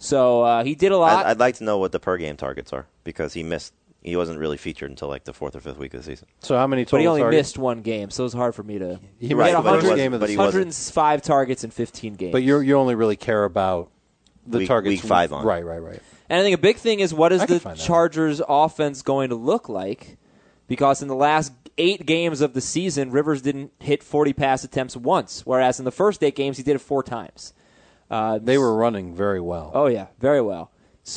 So he did a lot. I'd like to know what the per game targets are because he wasn't really featured until like the 4th or 5th week of the season. So how many total But he only targets? missed 1 game, so it was hard for me to... He had missed the 100 first game of the he season. 105 targets in 15 games. But you only really care about the targets. Week 5 on. Right. And I think a big thing is what is I can the find that. Chargers' offense going to look like? Because in the last 8 games of the season, Rivers didn't hit 40 pass attempts once, whereas in the first 8 games, he did it 4 times. They were running very well. Oh, yeah, very well.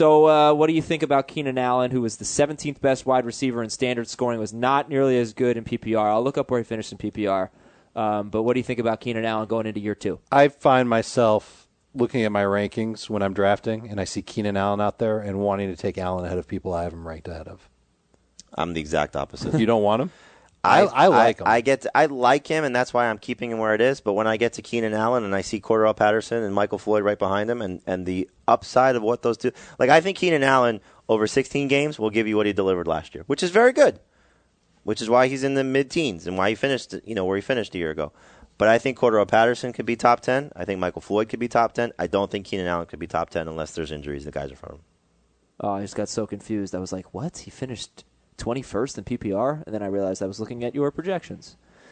So what do you think about Keenan Allen, who was the 17th best wide receiver in standard scoring, was not nearly as good in PPR? I'll look up where he finished in PPR. But what do you think about Keenan Allen going into year 2? I find myself looking at my rankings when I'm drafting, and I see Keenan Allen out there and wanting to take Allen ahead of people I have him ranked ahead of. I'm the exact opposite. You don't want him? I like him. I like him, and that's why I'm keeping him where it is. But when I get to Keenan Allen and I see Cordell Patterson and Michael Floyd right behind him, and the upside of what those two, like I think Keenan Allen over 16 games will give you what he delivered last year, which is very good. Which is why he's in the mid-teens and why he finished, where he finished a year ago. But I think Cordell Patterson could be top 10. I think Michael Floyd could be top 10. I don't think Keenan Allen could be top 10 unless there's injuries. The guys in front of him. Oh, I just got so confused. I was like, what? He finished 21st in PPR? And then I realized I was looking at your projections.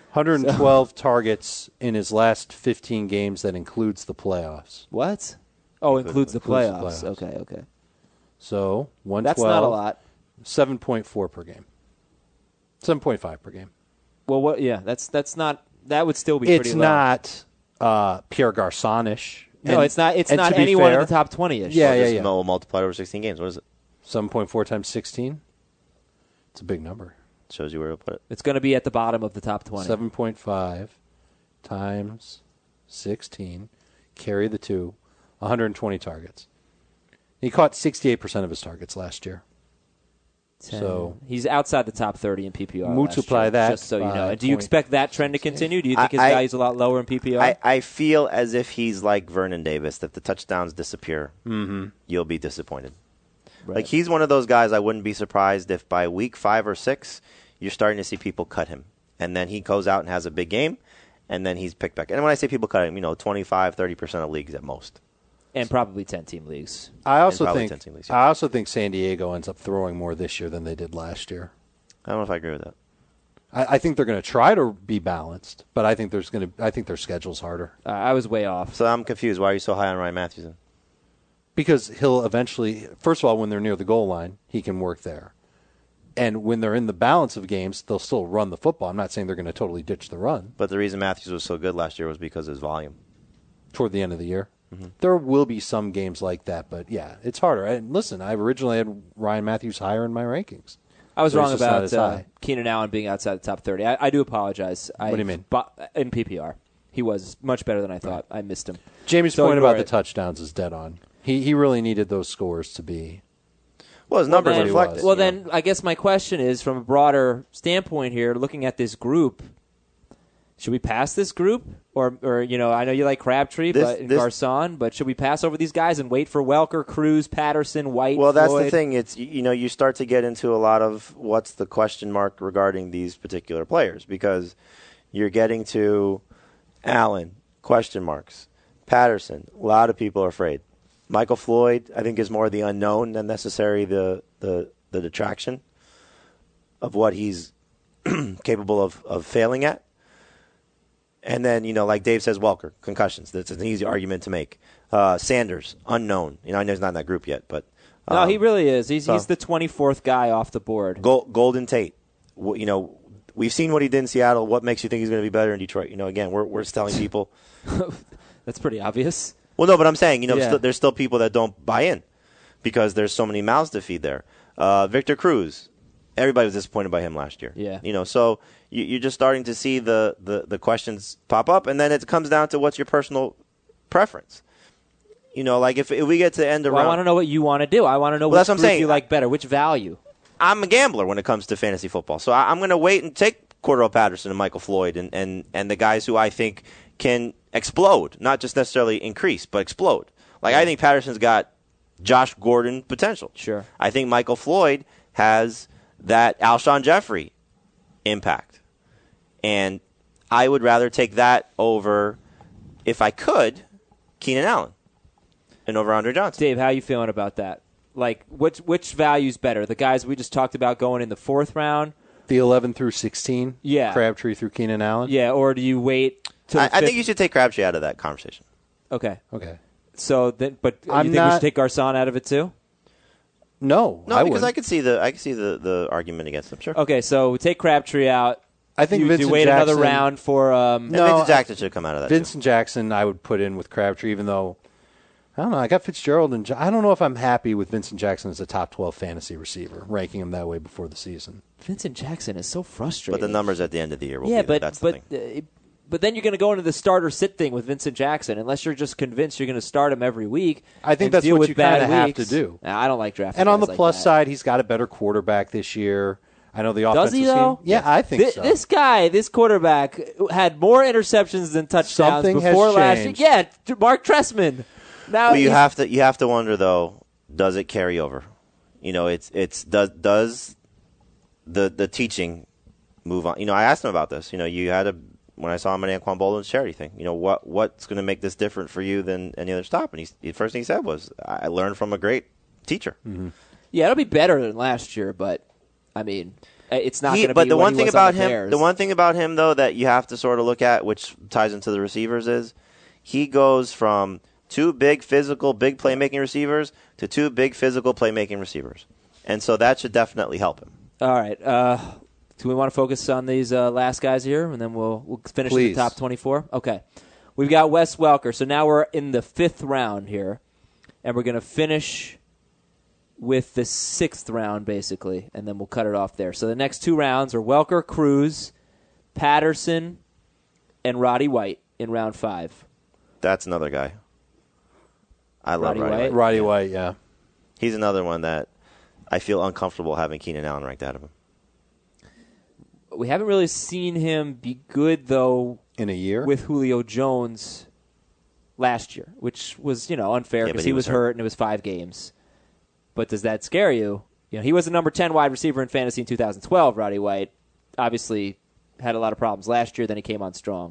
112 targets in his last 15 games. That includes the playoffs. What? Oh, includes the Includes playoffs. the playoffs. Okay. So 112. That's not a lot. 7.4 per game. 7.5 per game. Well, what? Yeah, that's not. That would still be It's pretty low. not Pierre Garçon-ish. No, it's not. It's and not to be anyone fair, in the top 20-ish. Yeah. Just multiplied over 16 games. What is it? 7.4 times 16. It's a big number. Shows you where to put it. It's going to be at the bottom of the top 20. 7.5 times 16. Carry the 2. 120 targets. He caught 68% of his targets last year. 10. So he's outside the top 30 in PPR. Multiply last year, that just so you know. by And do you expect that trend to continue? Do you think his I- value's a lot lower in PPR? I feel as if he's like Vernon Davis. That the touchdowns disappear, you'll be disappointed. Right. Like he's one of those guys. I wouldn't be surprised if by week 5 or 6, you're starting to see people cut him, and then he goes out and has a big game, and then he's picked back. And when I say people cut him, 25-30% of leagues at most. and probably 10-team leagues. I also probably think 10 leagues, I also think San Diego ends up throwing more this year than they did last year. I don't know if I agree with that. I think they're going to try to be balanced, but I think their schedule's harder I was way off. So I'm confused. Why are you so high on Ryan Matthews then? because he'll eventually. First of all, when they're near the goal line, he can work there, and when they're in the balance of games, they'll still run the football. I'm not saying they're going to totally ditch the run But the reason Matthews was so good last year was because of his volume. toward the end of the year. There will be some games like that, but yeah, it's harder. And listen, I originally had Ryan Matthews higher in my rankings. I was So wrong he's just not as about high. Keenan Allen being outside the top 30. I do apologize. What do you mean? In PPR. He was much better than I thought. I missed him. Jamie's So point ignore about the it. touchdowns is dead on. He really needed those scores to be. Well, his numbers then- reflect it. Well, then I guess my question is, from a broader standpoint here, looking at this group, should we pass this group? Or I know you like Crabtree and This- Garcon, but should we pass over these guys and wait for Welker, Cruz, Patterson, White, Well, that's the Floyd? thing. It's you start to get into a lot of what's the question mark regarding these particular players because you're getting to Allen, question marks. Patterson, a lot of people are afraid. Michael Floyd, I think, is more the unknown than necessarily the detraction of what he's capable of failing at. And then, like Dave says, Welker, concussions. That's an easy argument to make. Sanders, unknown. I know he's not in that group yet, but No, he really is. He's the 24th guy off the board. Golden Tate. We've seen what he did in Seattle. What makes you think he's going to be better in Detroit? Again, we're just telling people. That's pretty obvious. Well, no, but I'm saying, Yeah. there's still people that don't buy in because there's so many mouths to feed there. Victor Cruz, everybody was disappointed by him last year. Yeah. So you're just starting to see the questions pop up, and then it comes down to what's your personal preference. Like if we get to the end of Well, I round, want to know what you want to do. I want to know Well, which that's what I'm group saying. you like better, which value. I'm a gambler when it comes to fantasy football, so I'm going to wait and take Cordell Patterson and Michael Floyd and the guys who I think can explode, not just necessarily increase, but explode. Like I think Patterson's got Josh Gordon potential. Sure. I think Michael Floyd has that Alshon Jeffrey impact. And I would rather take that over, if I could, Keenan Allen and over Andre Johnson. Dave, how are you feeling about that? Like, which value's better? The guys we just talked about going in the 4th round? The 11 through 16. Yeah. Crabtree through Keenan Allen. Yeah, or do you wait till the I 5th? think you should take Crabtree out of that conversation. Okay. Okay. So then, but you I'm think we not- should take Garcon out of it too? No, No, I because wouldn't. I could see the argument against him. Sure. Okay, so we take Crabtree out. I think you Vincent wait Jackson, another round for And No, Vincent Jackson should come out of that. Vincent Jackson, I would put in with Crabtree, even though I don't know. I got Fitzgerald, and I don't know if I'm happy with Vincent Jackson as a top 12 fantasy receiver, ranking him that way before the season. Vincent Jackson is so Too. frustrating. But the numbers at the end of the year will yeah, be there. but That's the thing. but then you're going to go into the starter sit thing with Vincent Jackson, unless you're just convinced you're going to start him every week. I think and that's deal what with you bad kinda have weeks. to do. Nah, I don't like drafting. And on the guys like plus that. side, he's got a better quarterback this year. I know the offensive Does he though? scheme. Yeah, I think so. This quarterback had more interceptions than touchdowns Something has before last year. changed. Yeah, Mark Trestman. Now Well, you he's- have to wonder though, does it carry over? Does the teaching move on? I asked him about this. You had when I saw him at Anquan Boldin's charity thing. What's going to make this different for you than any other stop? And the first thing he said was, I learned from a great teacher. Mm-hmm. Yeah, it'll be better than last year, but I mean, it's not going to be. But the what one he thing was on about the him, Bears. the one thing about him though that you have to sort of look at, which ties into the receivers, is he goes from 2 big physical, big playmaking receivers to 2 big physical playmaking receivers, and so that should definitely help him. All right. Do we want to focus on these last guys here, and then we'll finish in the Please. top 24? Okay. We've got Wes Welker, so now we're in the 5th round here, and we're going to finish with the 6th round, basically, and then we'll cut it off there. So the next 2 rounds are Welker, Cruz, Patterson, and Roddy White in round 5. That's another guy. I love Roddy Roddy White? White. Roddy White, yeah. He's another one that I feel uncomfortable having Keenan Allen ranked out of him. We haven't really seen him be good, though, In a year? with Julio Jones last year, which was, unfair Yeah, because but he was hurt and it was 5 games. But does that scare you? He was the number 10 wide receiver in fantasy in 2012, Roddy White. Obviously had a lot of problems last year, then he came on strong.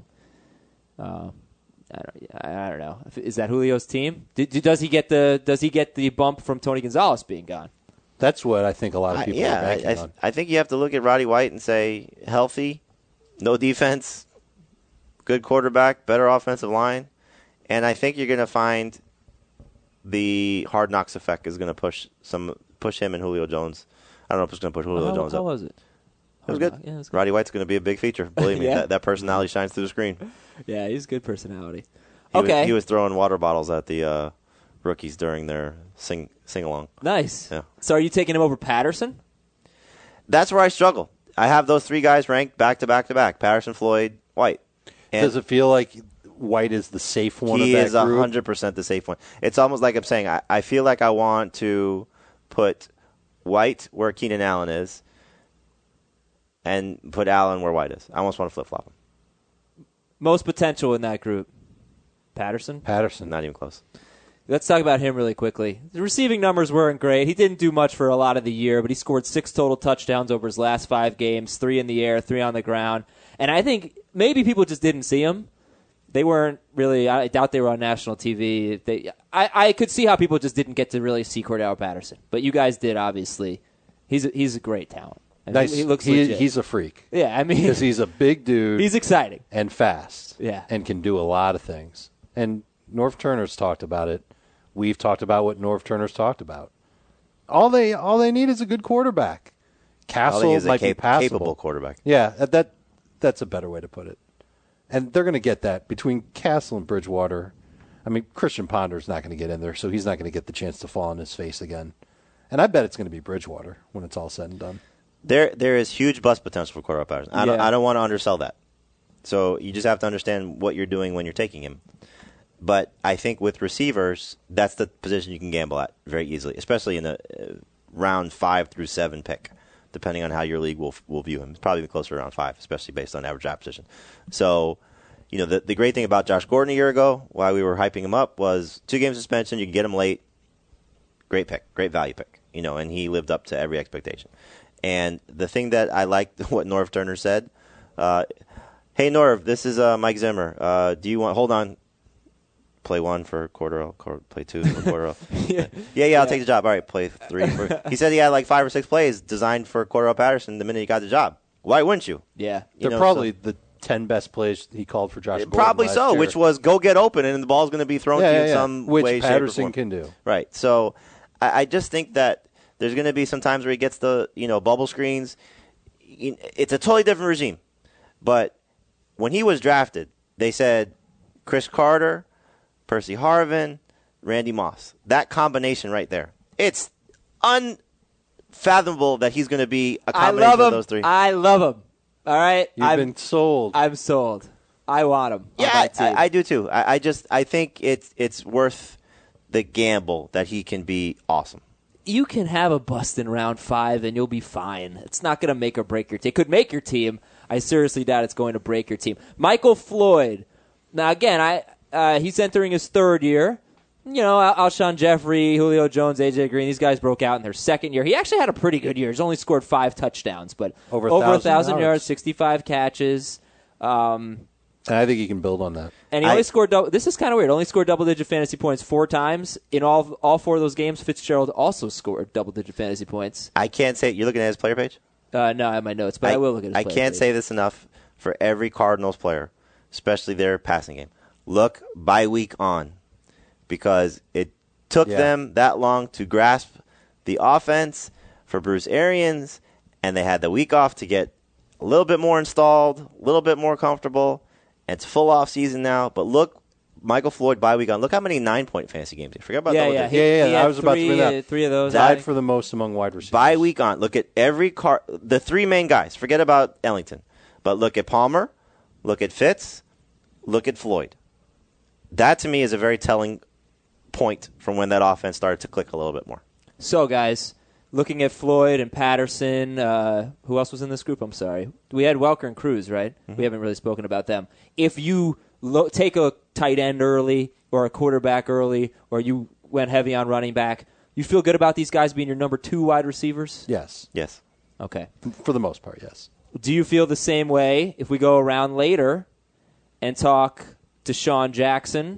I don't know. Is that Julio's team? Does he get the bump from Tony Gonzalez being gone? That's what I think a lot of people are banking on. I think you have to look at Roddy White and say healthy, no defense, good quarterback, better offensive line, and I think you're going to find the Hard Knocks effect is going to push him and Julio Jones. I don't know if it's going to push Julio Jones How up. was it? It was good. Yeah, it was good. Roddy White's going to be a big feature. Believe me, Yeah. that personality shines through the screen. Yeah, he's a good personality. He was throwing water bottles at the rookies during their sing along. Nice. Yeah. So are you taking him over Patterson? That's where I struggle. I have those 3 guys ranked back to back to back: Patterson, Floyd, White. And Does it feel like White is the safe one he of is that group? 100% the safe one. It's almost like I'm saying I feel like I want to put White where Keenan Allen is and put Allen where White is. I almost want to flip-flop him. Most potential in that group. Patterson? Patterson. Not even close. Let's talk about him really quickly. The receiving numbers weren't great. He didn't do much for a lot of the year, but he scored 6 total touchdowns over his last 5 games, 3 in the air, 3 on the ground. And I think maybe people just didn't see him. They weren't really, I doubt they were on national TV. I could see how people just didn't get to really see Cordell Patterson. But you guys did, obviously. He's a great talent. And Nice. He looks legit. He's a freak. Yeah, I mean, Because he's a big dude he's exciting. and fast. Yeah. And can do a lot of things. And Norv Turner's talked about it. We've talked about what Norv Turner's talked about. All they need is a good quarterback. I Castle think he's might a be passable. capable quarterback. Yeah, that's a better way to put it. And they're going to get that between Castle and Bridgewater. I mean, Christian Ponder's not going to get in there, so he's not going to get the chance to fall on his face again. And I bet it's going to be Bridgewater when it's all said and done. There is huge bust potential for Cordell Patterson. I don't want to undersell that. So you just have to understand what you're doing when you're taking him. But I think with receivers, that's the position you can gamble at very easily, especially in the round 5 through 7 pick, depending on how your league will view him. It's probably closer to round 5, especially based on average draft position. So, the great thing about Josh Gordon a year ago, why we were hyping him up, was 2-game suspension. You can get him late. Great pick, great value pick. And he lived up to every expectation. And the thing that I liked what Norv Turner said, hey Norv, this is Mike Zimmer. Do you want? Hold on. Play 1 for Cordero, play 2 for Cordero. yeah, I'll take the job. All right, play 3. He said he had like 5 or 6 plays designed for Cordero Patterson the minute he got the job. Why wouldn't you? Yeah. They're probably the 10 best plays he called for Josh Gordon probably last so, year. Which was go get open and the ball's going to be thrown to you in some which way, Patterson shape, or form. can do. Right. So I just think that there's going to be some times where he gets the bubble screens. It's a totally different regime. But when he was drafted, they said Chris Carter, Percy Harvin, Randy Moss. That combination right there. It's unfathomable that he's going to be a combination of those 3. I love him. All right? You've been sold. I'm sold. I want him. Yeah, I do too. I think it's worth the gamble that he can be awesome. You can have a bust in round 5 and you'll be fine. It's not going to make or break your team. It could make your team. I seriously doubt it's going to break your team. Michael Floyd. Now, again, he's entering his 3rd year. Alshon Jeffrey, Julio Jones, A.J. Green, these guys broke out in their 2nd year. He actually had a pretty good year. He's only scored 5 touchdowns, but over 1,000 yards, 65 catches. And I think he can build on that. And he only scored this is kind of weird. Only scored double-digit fantasy points 4 times. In all 4 of those games, Fitzgerald also scored double-digit fantasy points. I can't say you're looking at his player page? No, I have my notes, but I will look at his player page. I can't say this enough for every Cardinals player, especially their passing game. Look by week on, because it took them that long to grasp the offense for Bruce Arians, and they had the week off to get a little bit more installed, a little bit more comfortable. And it's full off season now, but look, Michael Floyd bye week on. Look how many 9-point fantasy games. Forget about that. Yeah. I was about to bring that. 3 of those. Tied for the most among wide receivers. Bye week on. Look at every the 3 main guys. Forget about Ellington, but look at Palmer, look at Fitz, look at Floyd. That to me is a very telling point from when that offense started to click a little bit more. So, guys, looking at Floyd and Patterson, who else was in this group? I'm sorry. We had Welker and Cruz, right? Mm-hmm. We haven't really spoken about them. If you take a tight end early or a quarterback early or you went heavy on running back, you feel good about these guys being your number 2 wide receivers? Yes. Okay. For the most part, yes. Do you feel the same way if we go around later and talk Deshaun Jackson,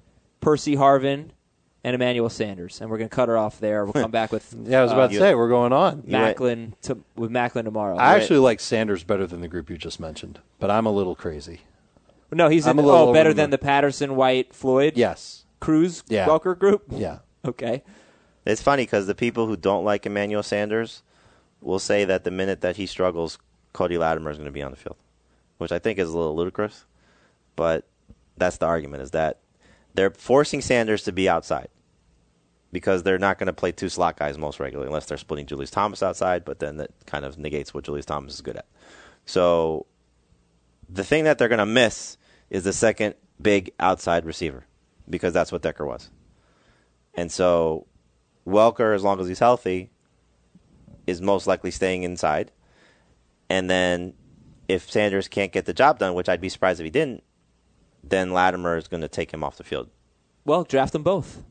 Percy Harvin, and Emmanuel Sanders? And we're going to cut her off there. We'll come back with I was about to say, we're going on. Macklin tomorrow. I actually like Sanders better than the group you just mentioned, but I'm a little crazy. No, he's better than the Patterson, White, Floyd? Yes. Cruz, Welker group? Yeah. Okay. It's funny because the people who don't like Emmanuel Sanders will say that the minute that he struggles, Cody Latimer is going to be on the field, which I think is a little ludicrous. But that's the argument, is that they're forcing Sanders to be outside because they're not going to play 2 slot guys most regularly unless they're splitting Julius Thomas outside, but then that kind of negates what Julius Thomas is good at. So the thing that they're going to miss is the second big outside receiver because that's what Decker was. And so Welker, as long as he's healthy, is most likely staying inside. And then if Sanders can't get the job done, which I'd be surprised if he didn't, then Latimer is going to take him off the field. Well, draft them both.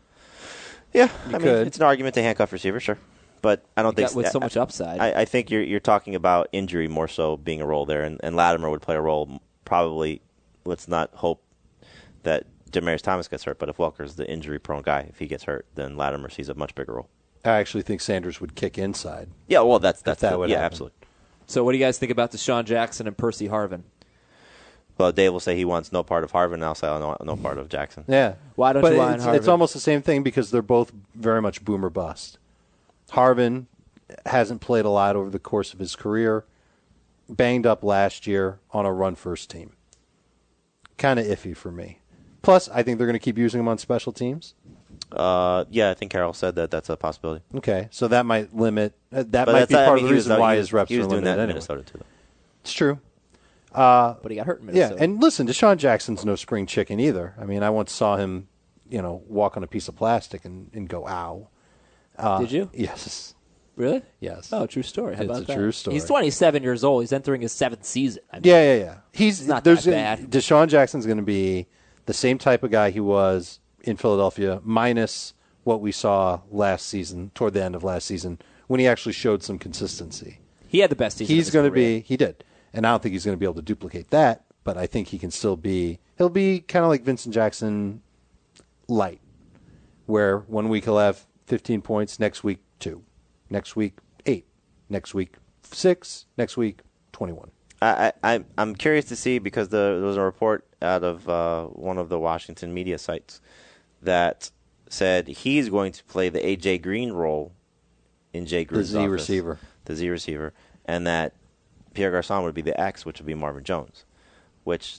Yeah, I mean, it's an argument to handcuff receiver, sure. But I don't think with so much upside. I think you're talking about injury more so being a role there, and Latimer would play a role probably. Let's not hope that Demaryius Thomas gets hurt, but if Welker's the injury-prone guy, if he gets hurt, then Latimer sees a much bigger role. I actually think Sanders would kick inside. Yeah, well, that would happen. Absolutely. So what do you guys think about Deshaun Jackson and Percy Harvin? Well, Dave will say he wants no part of Harvin, and I'll say no part of Jackson. Yeah. Why don't you want Harvin? It's almost the same thing because they're both very much boom or bust. Harvin hasn't played a lot over the course of his career. Banged up last year on a run-first team. Kind of iffy for me. Plus, I think they're going to keep using him on special teams. Yeah, I think Carroll said that that's a possibility. Okay, so that might limit. That But might be that's- part I mean, of the reason why his reps he was are doing limited that in anyway. Minnesota too. Though. It's true. But he got hurt in Yeah, Minnesota. and listen, Deshaun Jackson's no spring chicken either. I mean, I once saw him, walk on a piece of plastic and go, ow. Did you? Yes. Really? Yes. Oh, true story. How It's about a that? true story. He's 27 years old. He's entering his 7th season. I mean, Yeah. He's not there's that bad. Deshaun Jackson's going to be the same type of guy he was in Philadelphia, minus what we saw last season, toward the end of last season, when he actually showed some consistency. he had the best season. He's going to be, he did. And I don't think he's going to be able to duplicate that, but I think he can still be, he'll be kind of like Vincent Jackson light, where 1 week he'll have 15 points, next week 2, next week 8, next week 6, next week 21. I'm curious to see because there was a report out of one of the Washington media sites that said he's going to play the A.J. Green role in Jay Gruden's Z office, receiver. the Z receiver, and that Pierre Garçon would be the X, which would be Marvin Jones, which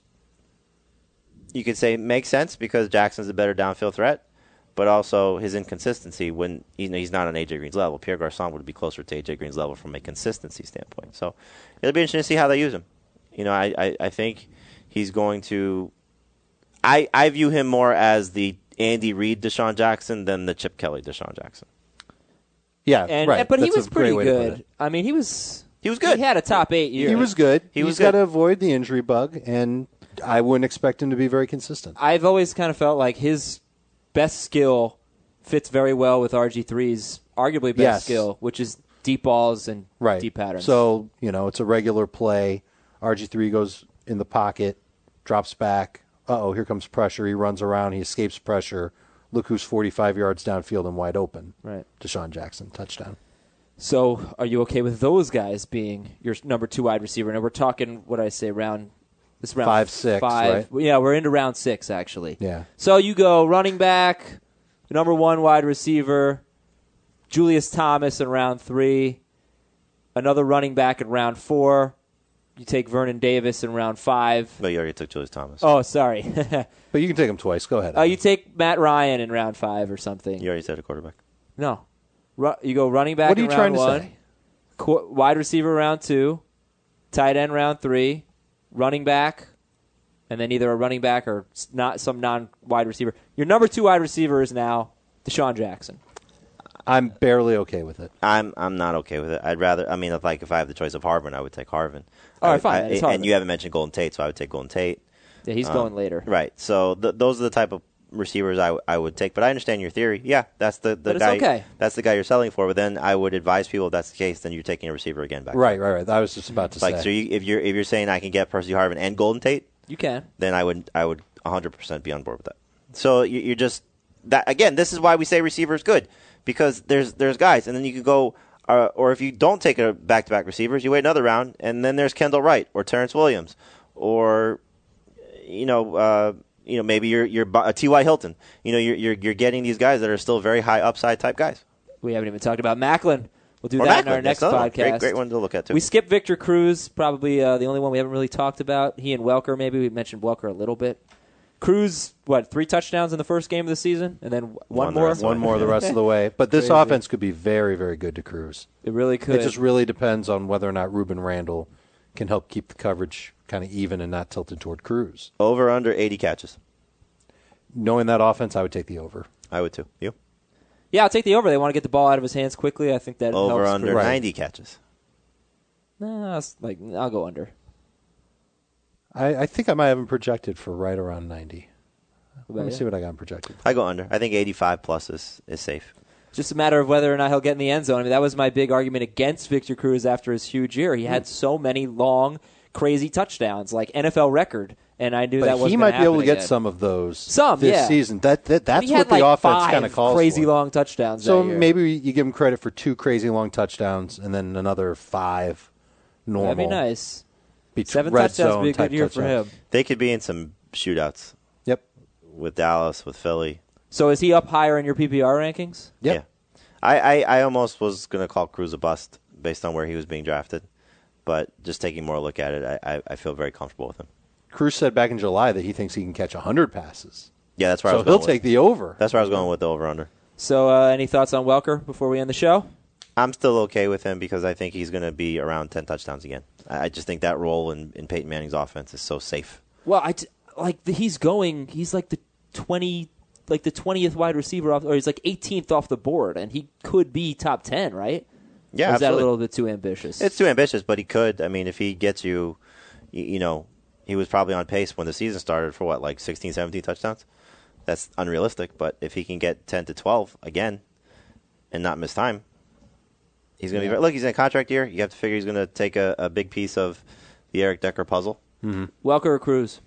you could say makes sense because Jackson's a better downfield threat, but also his inconsistency when he's not on A.J. Green's level. Pierre Garçon would be closer to A.J. Green's level from a consistency standpoint. So it'll be interesting to see how they use him. I think he's going to – I view him more as the Andy Reid Deshaun Jackson than the Chip Kelly Deshaun Jackson. Yeah, right. But he That's was a great pretty way to put good. it. I mean, he was good. He had a top 8 year. He was good. He was He's got good. to avoid the injury bug, and I wouldn't expect him to be very consistent. I've always kind of felt like his best skill fits very well with RG3's arguably best Yes. skill, which is deep balls and Right. deep patterns. So, it's a regular play. RG3 goes in the pocket, drops back. Uh-oh, here comes pressure. He runs around. He escapes pressure. Look who's 45 yards downfield and wide open. Right. Deshaun Jackson, touchdown. So are you okay with those guys being your number 2 wide receiver? Now we're talking, what did I say, round 5, 6, 5. right? Yeah, we're into round 6, actually. Yeah. So you go running back, number 1 wide receiver, Julius Thomas in round 3, another running back in round 4. You take Vernon Davis in round 5. But you already took Julius Thomas. Oh, sorry. But you can take him twice. Go ahead. You take Matt Ryan in round 5 or something. You already said a quarterback. No. You go running back What are in you round trying to 1. say? Wide receiver round 2, tight end round 3, running back, and then either a running back or not some non-wide receiver. Your number 2 wide receiver is now Deshaun Jackson. I'm barely okay with it. I'm not okay with it. I'd rather. I mean, if I have the choice of Harvin, I would take Harvin. All right, fine. It's Harvin. And you haven't mentioned Golden Tate, so I would take Golden Tate. Yeah, he's going later. Right. So those are the type of receivers I would take. But I understand your theory. Yeah, that's the But it's guy. okay. That's the guy you're selling for. But then I would advise people if that's the case, then you're taking a receiver again back. Right. I was just about to Like say. so, if you're saying I can get Percy Harvin and Golden Tate, You can. then I would 100% be on board with that. So you're just that again. This is why we say receiver is good because there's guys, and then you could go. Or if you don't take a back-to-back receivers, you wait another round, and then there's Kendall Wright or Terrence Williams, or maybe you're T.Y. Hilton. You're getting these guys that are still very high upside type guys. We haven't even talked about Macklin. We'll do Or that in our Macklin, next that's another one. podcast. Great one to look at too. We skipped Victor Cruz, probably the only one we haven't really talked about. He and Welker, maybe we mentioned Welker a little bit. Cruz, 3 touchdowns in the first game of the season, and then one the more. rest of One more the rest of the way. But this Crazy. offense could be very, very good to Cruz. It really could. It just really depends on whether or not Ruben Randall can help keep the coverage kind of even and not tilted toward Cruz. Over under 80 catches. Knowing that offense, I would take the over. I would too. You? Yeah, I'll take the over. They want to get the ball out of his hands quickly. I think that Over helps. under Right. 90 catches. Nah, I'll go under. I think I might have him projected for right around 90. What Let about me you? see what I got him projected. I go under. I think 85 plus is safe. Just a matter of whether or not he'll get in the end zone. I mean, that was my big argument against Victor Cruz after his huge year. He had so many long, crazy touchdowns, like NFL record, and I knew that But wasn't he gonna might be able to happen get again. some of those Some, this yeah. season. That's He what had the offense 5 kind of calls crazy for. long touchdowns. So that year. maybe you give him credit for 2 crazy long touchdowns and then another 5 normal. that'd be nice. Bet- 7 red touchdowns would zone be a good type year for touchdowns. him. They could be in some shootouts Yep. with Dallas, with Philly. So is he up higher in your PPR rankings? Yep. Yeah. I almost was going to call Cruz a bust based on where he was being drafted. But just taking more look at it, I feel very comfortable with him. Cruz said back in July that he thinks he can catch 100 passes. Yeah, that's where I So was going he'll take the over. That's where I was going with the over-under. So, any thoughts on Welker before we end the show? I'm still okay with him because I think he's going to be around 10 touchdowns again. I just think that role in Peyton Manning's offense is so safe. Well, he's like the 20th wide receiver off, or he's like 18th off the board, and he could be top 10, right? Yeah, or is absolutely. that a little bit too ambitious? It's too ambitious, but he could. I mean, if he gets you, you know, he was probably on pace when the season started for what, like 16, 17 touchdowns? That's unrealistic, but if he can get 10 to 12 again and not miss time, he's going to be. Look, he's in a contract year. You have to figure he's going to take a big piece of the Eric Decker puzzle. Mm-hmm. Welker or Cruz?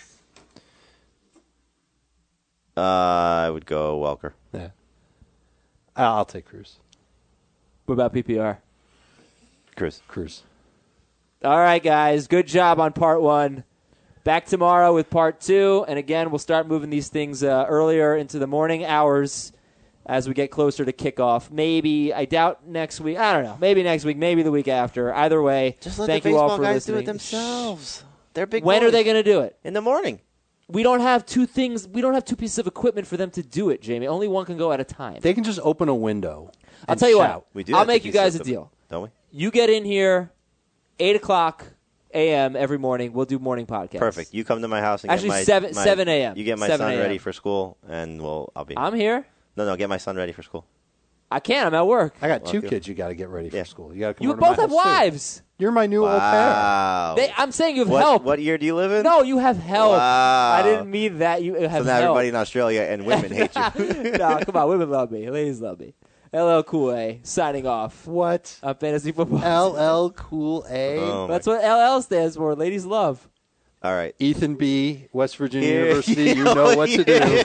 I would go Welker. Yeah. I'll take Cruz. What about PPR? Cruz. All right, guys. Good job on part 1. Back tomorrow with part 2. And again, we'll start moving these things earlier into the morning hours as we get closer to kickoff. Maybe, I doubt next week. I don't know. Maybe next week, maybe the week after. Either way, Just let thank the you all baseball for guys listening. do it themselves. They're big When boys. are they going to do it? In the morning. We don't have two things. We don't have two pieces of equipment for them to do it, Jamie. Only one can go at a time. They can just open a window. I'll tell you shout. what. We do I'll have make to you be guys a system, deal. Don't we? You get in here 8 o'clock a.m. every morning. We'll do morning podcasts. Perfect. You come to my house and Actually, get my 7 a.m. You get my 7 son a.m. ready for school, and I'll be. I'm here. No, get my son ready for school. I can't. I'm at work. I got two Lucky. kids you got to get ready for Yeah. school. You got to come You over to my both have house, too. wives. You're my new au pair. Wow. I'm saying you have help. What year do you live in? No, you have help. Wow. I didn't mean that. You have So now help. everybody in Australia and women hate you. No, come on. Women love me. Ladies love me. LL Cool A signing off What? on Fantasy Football. LL Cool A. Oh, That's what LL stands for. Ladies love. All right. Ethan B., West Virginia Yeah. University. You know what to do.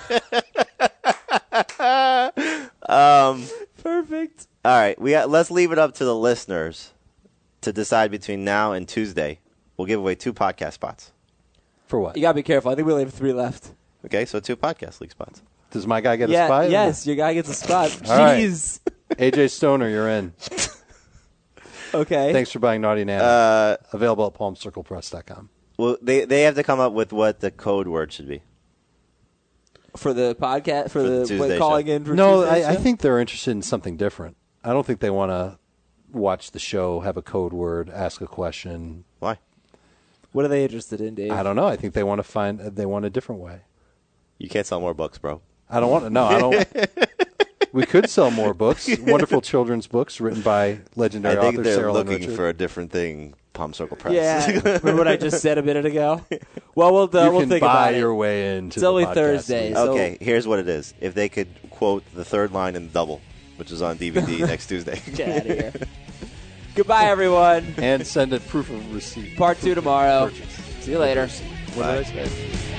Perfect. All right. Let's leave it up to the listeners to decide between now and Tuesday. We'll give away 2 podcast spots. For what? You got to be careful. I think we only have 3 left. Okay, so 2 podcast league spots. Does my guy get a spot? Yes, your guy gets a spot. All right. Jeez. AJ Stoner, you're in. Okay. Thanks for buying Naughty Nana. Available at palmcirclepress.com. Well, they have to come up with what the code word should be. For the podcast, for the the Tuesday calling show. in for No, Tuesday I show? think they're interested in something different. I don't think they want to watch the show, have a code word, ask a question. Why? What are they interested in, Dave? I don't know. I think they want a different way. You can't sell more books, bro. I don't want to. No, I don't. We could sell more books. Wonderful children's books written by legendary I think author they're Sarah Lynn looking Richard. for a different thing. Palm Circle Press. Yeah. Remember what I just said a minute ago? Well, we'll You can think buy about your it. way into It's the only podcast Thursday, league. so- Okay, here's what it is. If they could quote the third line in Double, which is on DVD next Tuesday. Get out of here. Goodbye, everyone. And send a proof of receipt. Part 2 tomorrow. Purchase. See you later. What did I say?